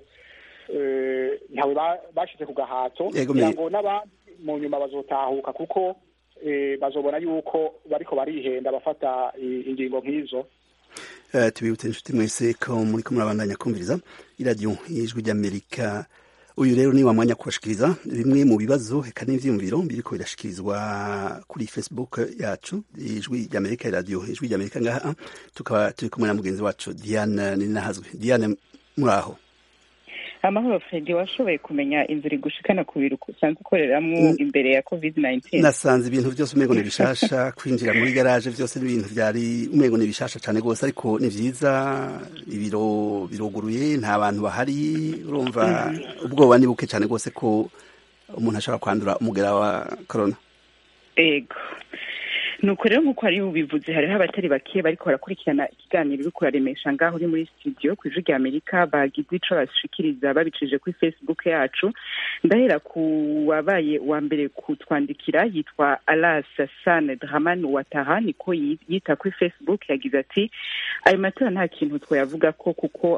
ntawe bashize ku gahato, ngira ngo n'abandi mu nyuma bazotahuka kuko bazobona yuko bariko barihenda bafata ingingo nk'izo. Tubibutse inshuti mwese ko muri ko murabandanya kumviriza iradiyo y'ijwi ry'Amerika. Uyu rero ni wa mwanya kubashikiriza bimwe mu bibazo eka n'ivyiyumviro biriko birashikirizwa kuri Facebook yacu ijwi ry'Amerika, iradiyo ijwi ry'Amerika. Ngaha tukaba turi kumwe na mugenzi wacu Diane Ninahazwe. Diane, muraho? Amahoro Fredi, washoboye kumenya inzira gushikana ku biro usanzwe ukoreramwo imbere ya covid nineteen? Nasanze ibintu byose umengo ni bishasha, kwinjira muri garage byose n'ibintu byari umengo ni bishasha cyane gose, ariko ni vyiza, ibiro biruguruye, nta bantu bahari, urumva ubwoba ni buke cyane gose ko umuntu ashaka kwandura umugera wa corona. Ego nuko rero nkuko ari ubivuze, hariho abatari bakiye bariko barakurikirana ikiganiro uri kuraremesha ngaho uri muri studio ku ijwi ry'Amerika, bagize ico bashikiriza babicije kuri Facebook yacu. Ndahera ku wabaye wa mbere kutwandikira, yitwa Alas San Draman Wataha, niko yita kuri Facebook. Yagize ati ayo matora nta kintu twayavuga ko kuko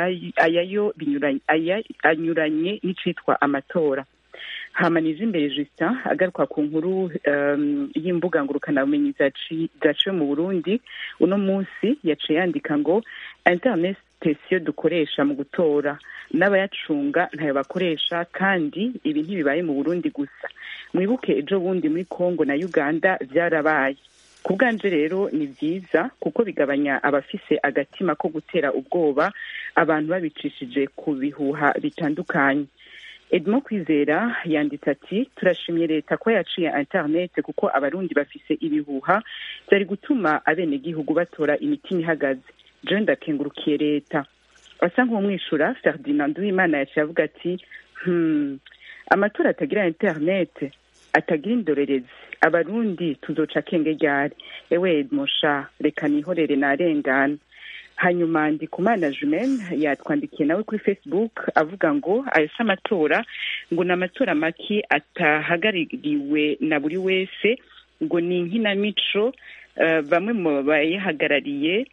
ayayo binyuranye anyuranye n'icitwa amatora. Hamaniza imbere Justin agaruka ku nkuru um, y'imbuga ngurukana bumenyi zaciwe mu Burundi uno munsi, yaciye yandika ngo internet station dukoresha mu gutora n'abayacunga ntayo bakoresha, kandi ibi ntibibaye mu Burundi gusa. Mwibuke ejo bundi muri Kongo na Uganda vyarabaye. Ku bwanje rero ni vyiza kuko bigabanya abafise agatima ko gutera ubwoba abantu babicishije ku bihuha bitandukanye. Edmond Kwizera yanditse ati turashimye leta ko yaciye internet kuko abarundi bafise ibihuha byari gutuma abene gihugu batora imitima ihagaze. Je ndakengurukiye leta. Asa nk'umwishura Ferdinand Uwimana yaciye avuga ati hmm amatora atagira internet atagira indorerezi abarundi tuzoca kenge ryari. Ewe Edmond sha reka nihorere narengana. Hanyuma Ndikumana Jumene yatwandikiye nawe kuri Facebook avuga ngo ayasa amatora ngo n'amatora maki atahagaririwe na buri wese, ngo ni inkinamico uh, bamwe mu bayihagarariye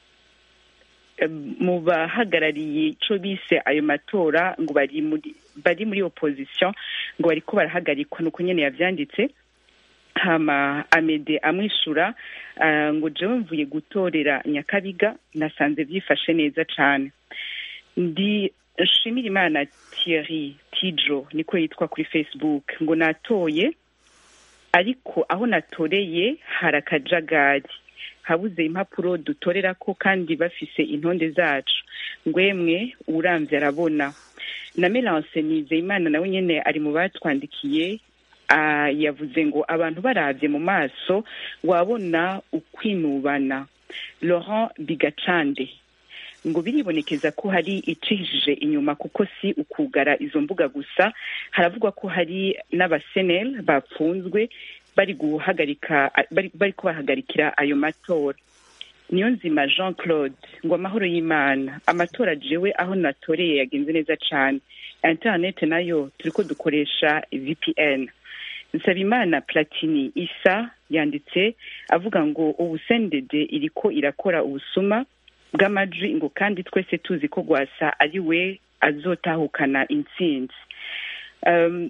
uh, mu bahagarariye ico bise ayo matora ngo bari muri bari muri opposition ngo bariko barahagarikwa, nuko nyene yavyanditse. Hama Amede amwishura uh, ngo jewe mvuye gutorera Nyakabiga nasanze byifashe neza cyane. Ndi Shimira Imana Thierry Tidjo niko yitwa kuri Facebook, ngo natoye ariko aho natoreye harakajagari, habuze impapuro dutorera ko kandi bafise intonde zacu, ngwemwe uramvye arabona. Na Melance Nizeyimana nawe nyene ari mu batwandikiye. Uh, yavuze ngo abantu baravye mu maso wabona ukwinubana. Laurent Bigacande ngo biribonekeza ko hari icishije inyuma kuko si ukugara izo mbuga gusa, haravugwa ko hari n'abasenel bapfunzwe bari guhagarika bari bari kubahagarikira ayo matora. Niyo nzima Jean Claude ngo amahoro y'Imana, amatora jewe aho natoreye yagenze neza cyane, internet nayo turiko dukoresha V P N. Nsabimana Platini Isa yanditse avuga ngo ubu C N D D iriko irakora ubusuma bw'amajwi, ngo kandi twese tuzi ko Gwasa ari we azotahukana intsinzi. Um,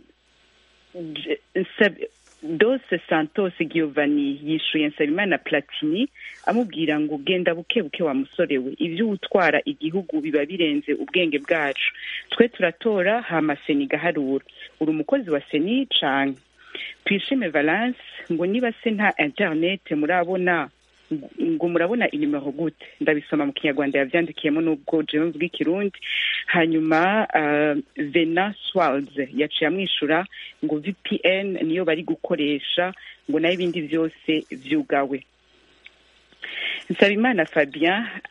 Dos Santos Giovanni yishuye Nsabimana Platini amubwira ngo genda buke buke wa musore we, ivyo utwara igihugu biba birenze ubwenge bwacu, twe turatora hama Seni gaharura, uri umukozi wa Seni canke. Twishime Valence ngo niba se nta internet murabona ngo murabona inimero gute? Ndabisoma mu Kinyarwanda yavyandikiyemo nubwo jewe mvuga Ikirundi. Hanyuma uh, Vena Swalds yaciye amwishura ngo V P N niyo bari gukoresha, ngo nayo ibindi vyose vyugawe. Nsabimana Fabien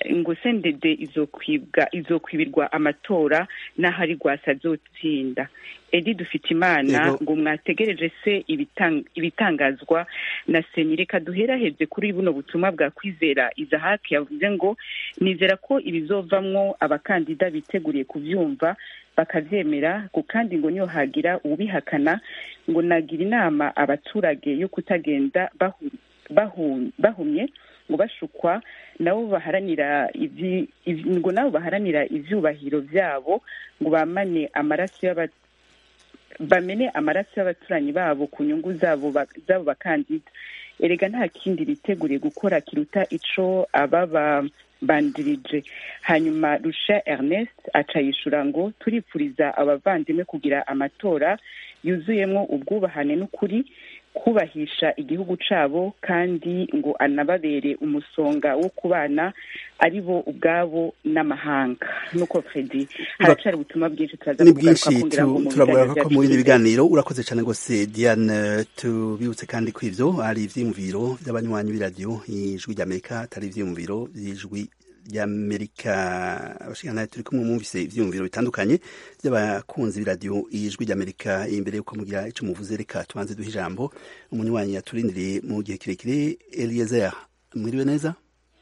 ngo sendede izokwibwa izokwibirwa amatora n'ahari Rwasa azotsinda. Edi dufite imana ngo mwategereje se ibitang, ibitangazwa na seni. Reka duheraheze kuri buno butumwa bwa Kwizera Izahaki yavuze ngo nizera ko ibizovamwo abakandida biteguriye kuvyumva bakavyemera, ku kandi ngo niyo hagira ubihakana ngo nagira inama abaturage yo kutagenda bahu, bahu, bahumye ngo bashukwa nabo baharanira ivyi ngo nabo baharanira ivyubahiro vyabo ngo bamane amaraso y'aba bamene amaraso y'abaturanyi babo ku nyungu zabo zabo bakandida. Erega nta kindi biteguriye gukora kiruta ico ababa bandirije. Hanyuma Rusha Ernest acayishura ngo turipfuriza abavandimwe kugira amatora yuzuyemwo ubwubahane n'ukuri, kubahisha igihugu cabo, kandi ngo anababere umusonga wo kubana ari bo ubwabo n'amahanga. Nuko Fredi haracari ubutumwa bwinshi turaza kugaruka kugira ngo turabura ko mu bindi biganiro. Urakoze cyane gose Diane. Tubibutse kandi ko ivyo ari ivyiyumviro by'abanywanyi b'iradiyo Ijwi ry'Amerika, atari ivyiyumviro by'Ijwi ry'Amerika. Abashikana turi kumwe mumvise ivyiyumviro bitandukanye by'abakunzi b'iradiyo Ijwi ry'Amerika. Imbere yuko mugira ico muvuze, reka tubanze duhe ijambo umunywanyi yaturindiriye mu gihe kirekire, Eliezer. Mwiriwe neza?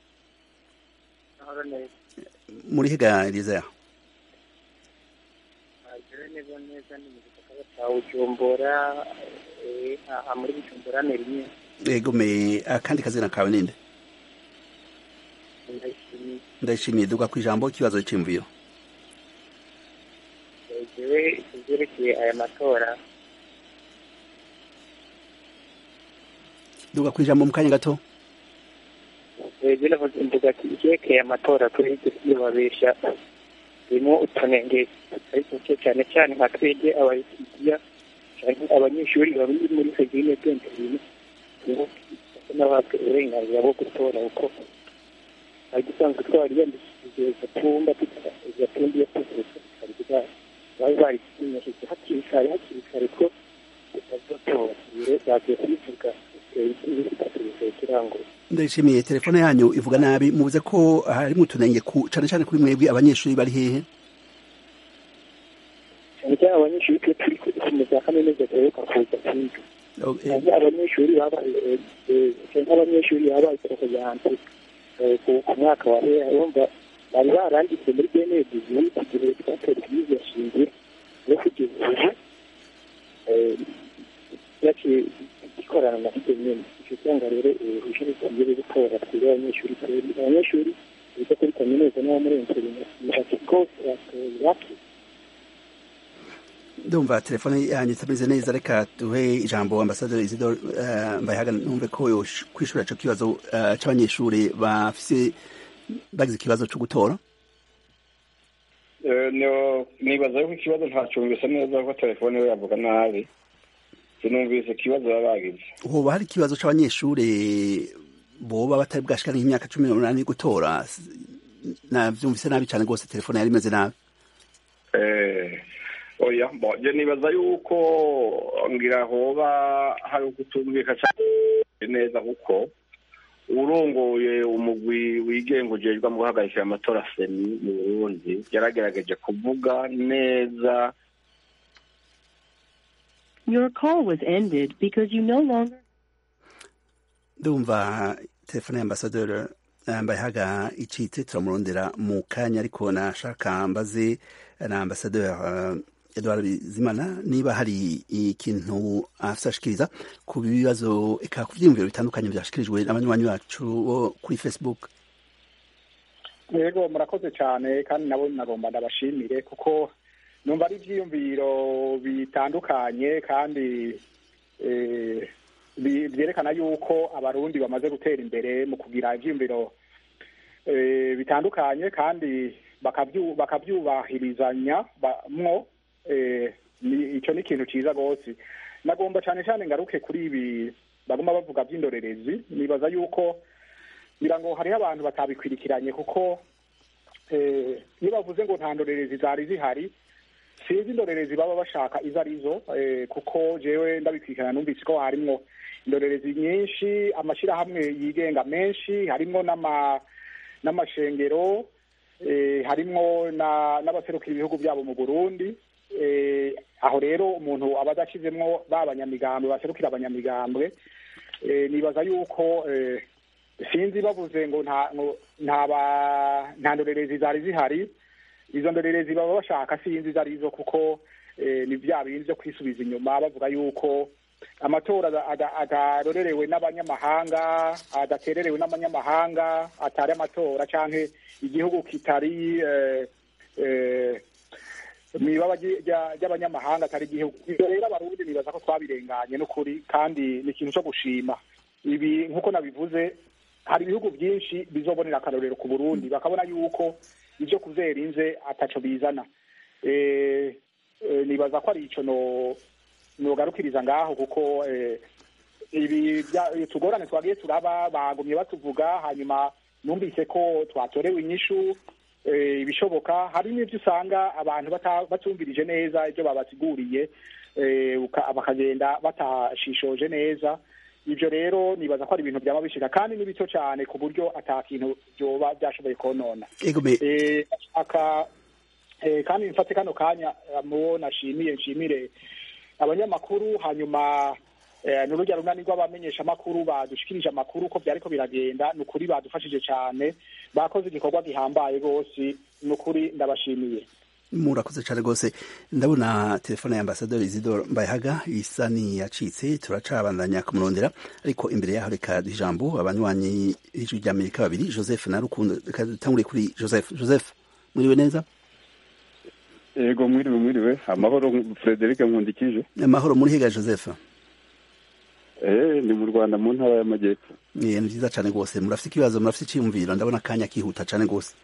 Muri hega Eliezer? neza neza ni mu gisagara cya Bujumbura, aha muri Bujumbura ni rimwe. Yego, me akandi kazina kawe ninde? Ndayishimiye. Ndayishimiye. Duga ku ijambo, ikibazo cy'imviro. Jewe ivyerekeye aya matora. Duga ku ijambo mu kanya gato. Jewe navuze mvuga ati ivyerekeye amatora kuri ivyo babesha birimo utunenge ariko cyane cyane nka twebwe abayisiya cyane abanyeshuri bari muri segine bwente bintu n'abafite uburenganzira bwo gutora uko agisanzwe twari yandikishije gatumba gatumbi yo kuvuga bari bari kimenyesheje hakiri kare hakiri kare ko bazotora bire bagiye kwivuga ikirango. Ndashimiye. Telefone yanyu ivuga nabi, mubuze ko hari mutunenge ku cyane cyane kuri mwebwe abanyeshuri bari hehe? Cyane abanyeshuri turi mu za kaminuza baheruka kuza kwiga. Abanyeshuri babaye cyane abanyeshuri babaye kujyanze ku mwaka wa hehe, urumva bari baranditse muri bene bizi kugira twatere bizi yashingiye no kugeza ubu yaki ikorana na nyine cyangwa rero ushobora kugira gukora kuri abanyeshuri abanyeshuri biga kuri kaminuza no muri interineti kose yaki. Ndumva telefone yanyu itameze neza, reka duhe ijambo Ambassadeur Isidore Mbayahaga numve ko kwishura ico kibazo c'abanyeshuri bafise bagize ikibazo cyo gutora. No, nibaza yuko ikibazo ntacyumvise neza ko telefone we yavuga nabi. Sinumvise ikibazo babagize. Hoba hari ikibazo c'abanyeshuri boba batari bwashikana imyaka cumi n'umunani gutora. Navyumvise nabi cyane gose, telefone yari imeze nabi. Eh, oya, bo je nibaza yuko ngira hoba hari ukutumvika cyane neza kuko urongoye umugwi wigenga ujejwe mu guhagarika amatora seni mu Burundi yaragerageje kuvuga neza. Your call was ended because you no longer. Ndumva telefone ya Ambassadeur Mbayahaga icitse, turamurondera mu kanya, ariko nashaka mbaze na Ambassadeur uh, Edouard Bizimana niba hari ikintu afashikiriza ku bibazo eka ku vyiyumviro bitandukanye byashikirijwe n'abanywanyi bacu bo kuri Facebook. Yego, murakoze cyane kandi nabo nagomba ndabashimire kuko numva ari ivyiyumviro bitandukanye kandi eh byerekana yuko abarundi bamaze gutera imbere mu kugira ivyiyumviro eh bitandukanye kandi bakavyubahirizanya mwo. Eh, ni ico ni ikintu ciza gose. Nagomba cyane cyane ngaruke kuri ibi bagomba bavuga by'indorerezi. Nibaza yuko birango hari abantu batabikwirikiranye kuko eh iyo bavuze ngo nta ndorerezi zari zihari, sinzi indorerezi baba bashaka izo arizo, eh, kuko jewe ndabikwirikirana numvise ko harimo indorerezi nyinshi, amashira hamwe yigenga menshi, harimo n'ama n'amashengero harimwo n'abaserukira ibihugu byabo mu Burundi. Aho rero umuntu aba adashyizemwo ba banyamigambwe baserukira abanyamigambwe, nibaza yuko sinzi bavuze ngo nta ndorerezi zari zihari, izo ndorerezi baba bashaka sinzi izo arizo, kuko ni bya bindi byo kwisubiza inyuma bavuga yuko amatora atarorerewe n'abanyamahanga, adatererewe n'abanyamahanga, atari amatora canke igihugu kitari mwibaba ry'abanyamahanga atari igihugu. Ivyo rero abarundi nibaza ko twabirenganye n'ukuri, kandi ni ikintu cyo gushima. Ibi nk'uko nabivuze, hari ibihugu byinshi bizobonera akarorero ku Burundi, bakabona yuko ivyo kuzera inze ataco bizana. Nibaza ko ari ico no nogarukiriza ngaho, kuko ibi tugorane twagiye turaba bagumye batuvuga, hanyuma numvise ko twatorewe inyishu ibishoboka. Hari n'ibyo usanga abantu batumvirije neza ibyo babasiguriye, bakagenda batashishoje neza. Ibyo rero nibaza ko ari ibintu byaba bishika, kandi ni bito cyane ku buryo ata kintu byoba byashoboye konona. aka kandi mfate kano kanya muwo nashimiye nshimire abanyamakuru, hanyuma n'urujya runani rw'abamenyesha amakuru badushikirije amakuru ko byariko biragenda. Ni ukuri badufashije cyane, bakoze igikorwa gihambaye rwose, ni ukuri ndabashimiye. Murakoze cyane rwose. Ndabona telefone ya Ambassadeur Isidore Mbayahaga isa niyacitse, turacabandanya kumurondera, ariko imbere yaho reka duha ijambo abanywanyi b'ijwi ry'Amerika babiri, Joseph na Rukundo. Reka dutangure kuri Joseph. Joseph, mwiriwe neza? Ego, mwiriwe mwiriwe. Amahoro Frederic Nkundikije. Amahoro, muri higa Joseph? Eh, ni mu Rwanda mu ntara y'Amajyepfo. Ni nziza cyane rwose. Murafite ikibazo, murafite icyumviro? Ndabona akanya kihuta cyane rwose.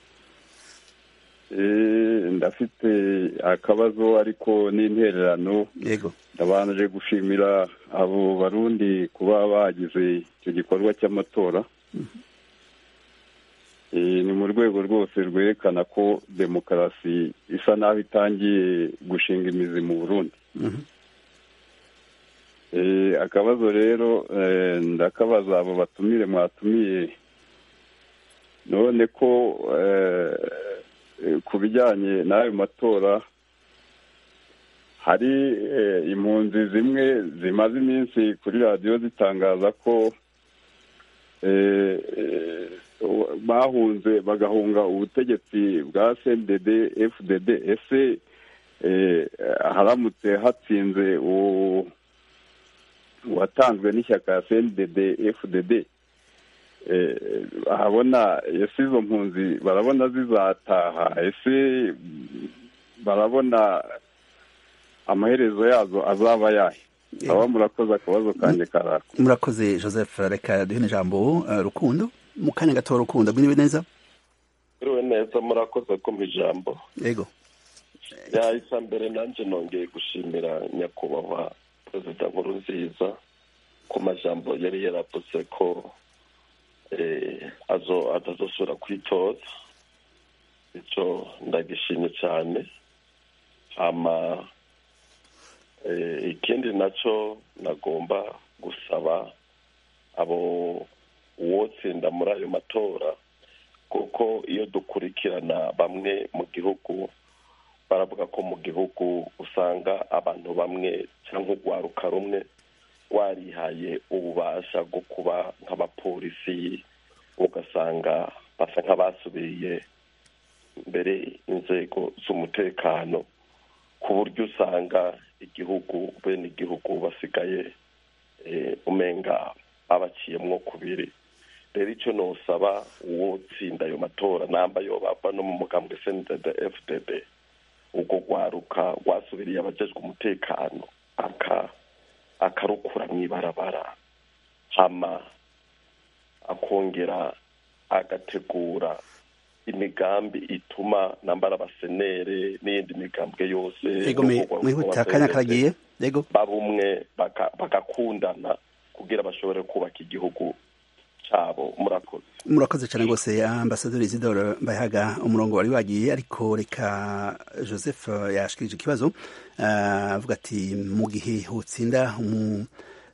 Eh, ndafite akabazo ariko n'intererano. Yego. Ndabanje gushimira abo barundi kuba bagize icyo gikorwa cy'amatora. Mm-hmm. Eh, ni mu rwego rwose rwerekana ko demokarasi isa naho itangiye gushinga imizi mu Burundi. Mm-hmm. Eh, akabazo rero eh, ndakabaza abo batumire mwatumiye, none ko eh, ku bijyanye n'ayo matora hari eh, impunzi zimwe zimaze iminsi kuri radiyo zitangaza ko eh, eh, bahunze bagahunga ubutegetsi bwa C N D D F D D. Ese eh, haramutse hatsinze uwo watanzwe n'ishyaka C N D D F D D, ahabona ese izo mpunzi barabona zizataha? Ese barabona amaherezo yazo azaba yahe? aba murakoze, akabazo kanjye karako. Murakoze Joseph. Reka duhe ijambo Rukundo mu kanya gato. Rukundo, mwiriwe neza? Mwiriwe neza, murakoze ko mu ijambo. Yego. Ya isa mbere nanje nongeye gushimira nyakubahwa Perezida Nkurunziza ku majambo yari yaravuze ko eh azo atazosubira kwitoza. Ico ndagishimye cyane. Ama eh ikindi naco nagomba gusaba abo wotsinda muri ayo matora, kuko iyo dukurikirana bamwe mu gihugu baravuga ko mu gihugu usanga abantu bamwe cyangwa urwaruka rumwe warihaye ububasha bwo kuba nk'abapolisi, ugasanga basa nk'abasubiye mbere inzego z'umutekano, ku buryo usanga igihugu bene igihugu basigaye umenga abaciyemwo kubiri. Rero icyo nosaba uwotsinda ayo matora, namba yo bava no mu mugambwe C N D D F D D, ubwo rwaruka rwasubiriye abajejwe umutekano aka akarukura mw'ibarabara, hama akongera agategura imigambi ituma nambara abasenere n'iyindi migambwe yose mwihuta akanya karagiye. Yego. Babumwe bagakundana kugira bashobore kubaka igihugu cyabo. Murakoze. Murakoze cyane rwose Ambassadeur Isidore Mbayahaga. Umurongo wari wagiye, ariko reka Joseph yashikirije ikibazo avuga ati mu gihe hotsinda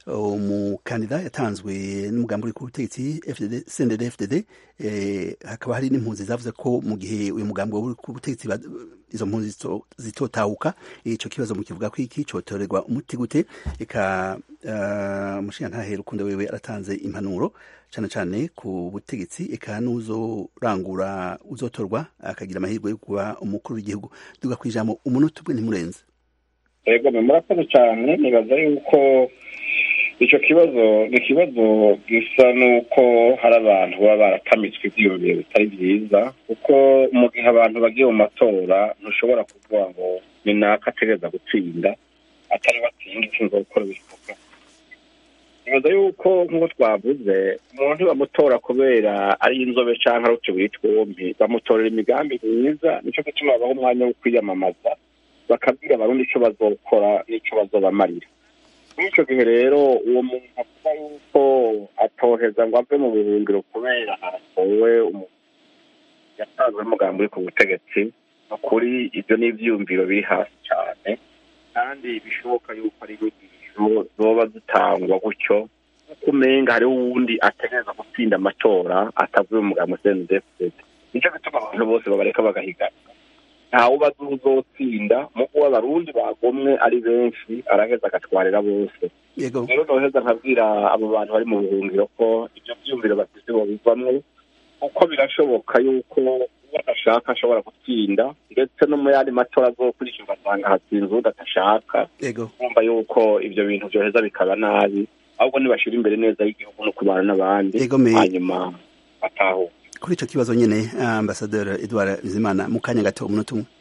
umukandida yatanzwe n'umugambi uri ku butegetsi C N D D F D D hakaba hari n'impunzi zavuze ko mu gihe uyu mugambi uri ku butegetsi izo mpunzi zitotahuka ico kibazo mu kivuga ko iki cotorerwa umuti gute eka umushingantahe Rukundo wewe aratanze impanuro cyane cyane ku butegetsi eka n'uzorangura uzotorwa akagira amahirwe yo kuba umukuru w'igihugu duga kwijamo umunota umwe ntimurenze. Ego murakoze cyane nibaza yuko icyo kibazo ni ikibazo gisa n'uko hari abantu baba baratamitswe ibyiyumviro bitari byiza kuko mu gihe abantu bagiye mu matora ntushobora kuvuga ngo ni naka ategereza gutsinda atari batsinda inshinga gukora ibikorwa. nibaza yuko nk'uko twavuze umuntu bamutora kubera ari inzobe cyangwa ari utubiri twombi bamutorera imigambi myiza nicyo gituma babaho umwanya wo kwiyamamaza bakabwira abarundi icyo bazokora n'icyo bazobamarira. muri icyo gihe rero uwo muntu avuga yuko atoheza ngo ave mu buhungiro kubera atowe yatanzwe umugambi uri ku butegetsi ukuri ibyo ni ibyiyumviro biri hasi cyane kandi bishoboka yuko ari inyigisho zoba zitangwa gutyo kuko umenga hariho uwundi ategereza gutsinda amatora atavuye mu mugambi C N D D F D D. nicyo gituma abantu bose babareka bagahigana ntawe uba uzotsinda mu kuba abarundi bagomwe ari benshi araheza agatwarira bose. rero noheza nkabwira abo bantu bari mu buhungiro ko ibyo byumviro bafite bo bivamwo kuko birashoboka yuko badashaka ashobora gutsinda ndetse no mu yandi matora azokurikira ugasanga hatsinze udatashaka kumva yuko ibyo bintu byoheza bikaba nabi ahubwo nibashira imbere neza y'igihugu no kubana n'abandi hanyuma bataho. Kuri ico kibazo nyene Ambassadeur Edouard Bizimana mu kanya gato umunota umwe.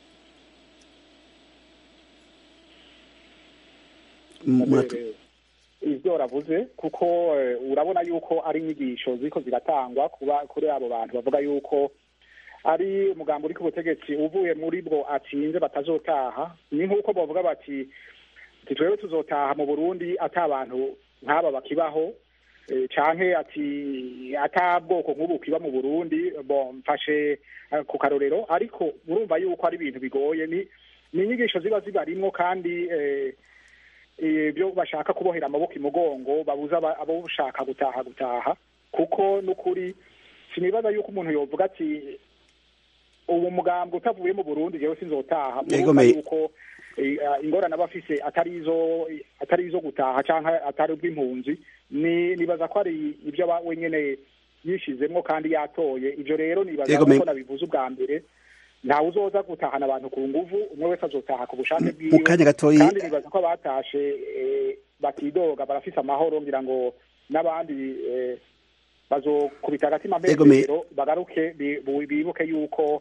ivyo ravuze kuko urabona yuko ari inyigisho ziko ziratangwa kuba kuri abo bantu bavuga yuko ari umugambi uri ku butegetsi uvuye muri bwo atsinze batazotaha. ni nk'uko bavuga bati twebwe tuzotaha mu Burundi ata abantu nk'aba bakibaho canke ati atabwoko nk'ubu kiba mu Burundi bon mfashe ku karorero ariko urumva yuko ari ibintu bigoye ni inyigisho ziba zibarimwo kandi ibyo bashaka kubohera amaboko imugongo babuza abo ushaka gutaha gutaha kuko n'ukuri sinibaza yuko umuntu yovuga ati ubu mugambo utavuye mu Burundi jewe sinzotaha yuko ingorane abafise atari izo atari izo gutaha canke atari ubw'impunzi ni nibaza ko ari ibyo wenyene yishizemwo kandi yatoye ivyo rero nibaza ko nabivuze ubwa mbere ntawe uzoza gutahana abantu ku nguvu umwe wese azotaha ku bushake bwiwe kandi nibaza ko abatashe batidoga barafise amahoro ngira ngo n'abandi bazokubita agatima mbere bagaruke bibuke yuko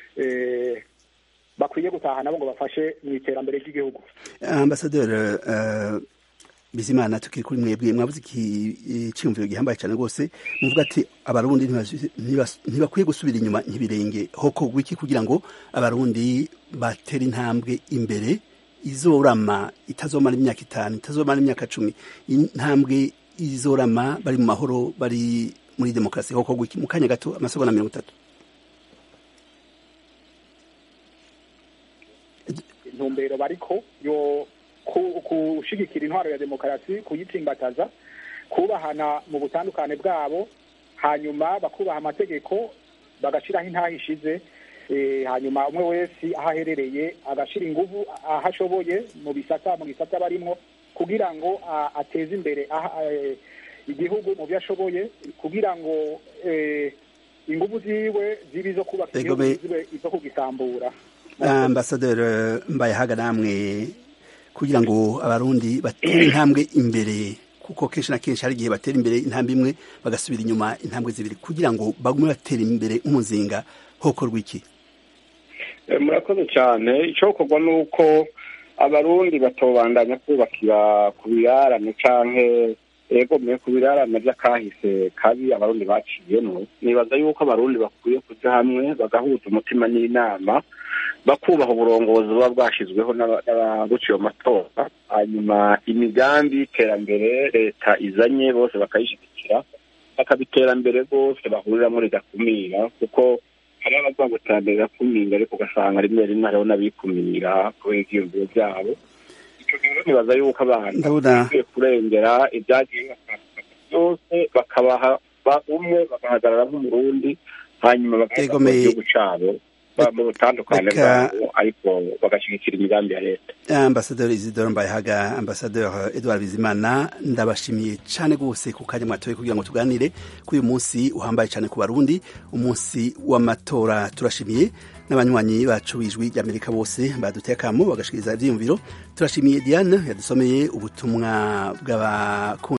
bakwiye gutaha nabo ngo bafashe mu iterambere ry'igihugu. Ambassadeur Bizimana tukiri kuri mwebwe mwavuze icyumviro gihambaye cyane rwose muvuga ati abarundi ntibakwiye gusubira inyuma nk'ibirenge hoko wiki kugira ngo abarundi batere intambwe imbere izorama itazomara imyaka itanu itazomara imyaka cumi intambwe izorama bari mu mahoro bari muri demokarasi hoko wiki mu kanya gato amasegonda mirongo itatu. intumbero bariko yo kushigikira intwaro ya demokarasi kuyitsimbataza kubahana mu butandukane bwabo hanyuma bakubaha amategeko bagashiraho intaha ishize hanyuma umwe wese aho aherereye agashira inguvu aho ashoboye mu bisata mu gisata barimwo kugira ngo ateze imbere igihugu mu byo ashoboye kugira ngo inguvu ziwe zibe izo kubaka igihugu zibe izo kugisambura. Ambassadeur Mbayahaga namwe kugira ngo abarundi batere intambwe imbere kuko kenshi na kenshi hari igihe batera imbere intambwe imwe bagasubira inyuma intambwe zibiri kugira ngo bagume batera imbere umuzinga hokorwa iki? Murakoze cyane icokorwa nuko abarundi batobandanya kubakira ku birarane canke ego me ku birarane by'akahise kabi abarundi baciyemo. nibaza yuko abarundi bakwiye kuja hamwe bagahuza umutima n'inama bakubaha uburongozi buba bwashizweho n'abaguciye amatora hanyuma imigambi y'iterambere leta izanye bose bakayishigikira bakabiterambere bose bahurira muri gakumira kuko hari abavuga ngo iterambere gakumira ariko ugasanga rimwe rimwe hariho n'abikumira kubera ivyiyumviro vyabo. nibaza yuko abantu bakwiye kurengera ibyagiye byose bakabaha umwe bagahagarara nk'umurundi hanyuma bakaza mu gihugu cyabo mu butandukane bwabo ariko bagashyigikira imigambi ya leta. Ambasaderi Isidore Mbayahaga, Ambasaderi Edouard Bizimana, ndabashimiye cyane gose ku kanya mwatoye kugira ngo tuganire kuri uyu munsi uhambaye cyane ku Barundi, umunsi w'amatora. Turashimiye n'abanywanyi bacu ijwi ry'Amerika bose baduteye akamo bagashikiriza ivyiyumviro. Turashimiye Diane yadusomeye ubutumwa bw'aba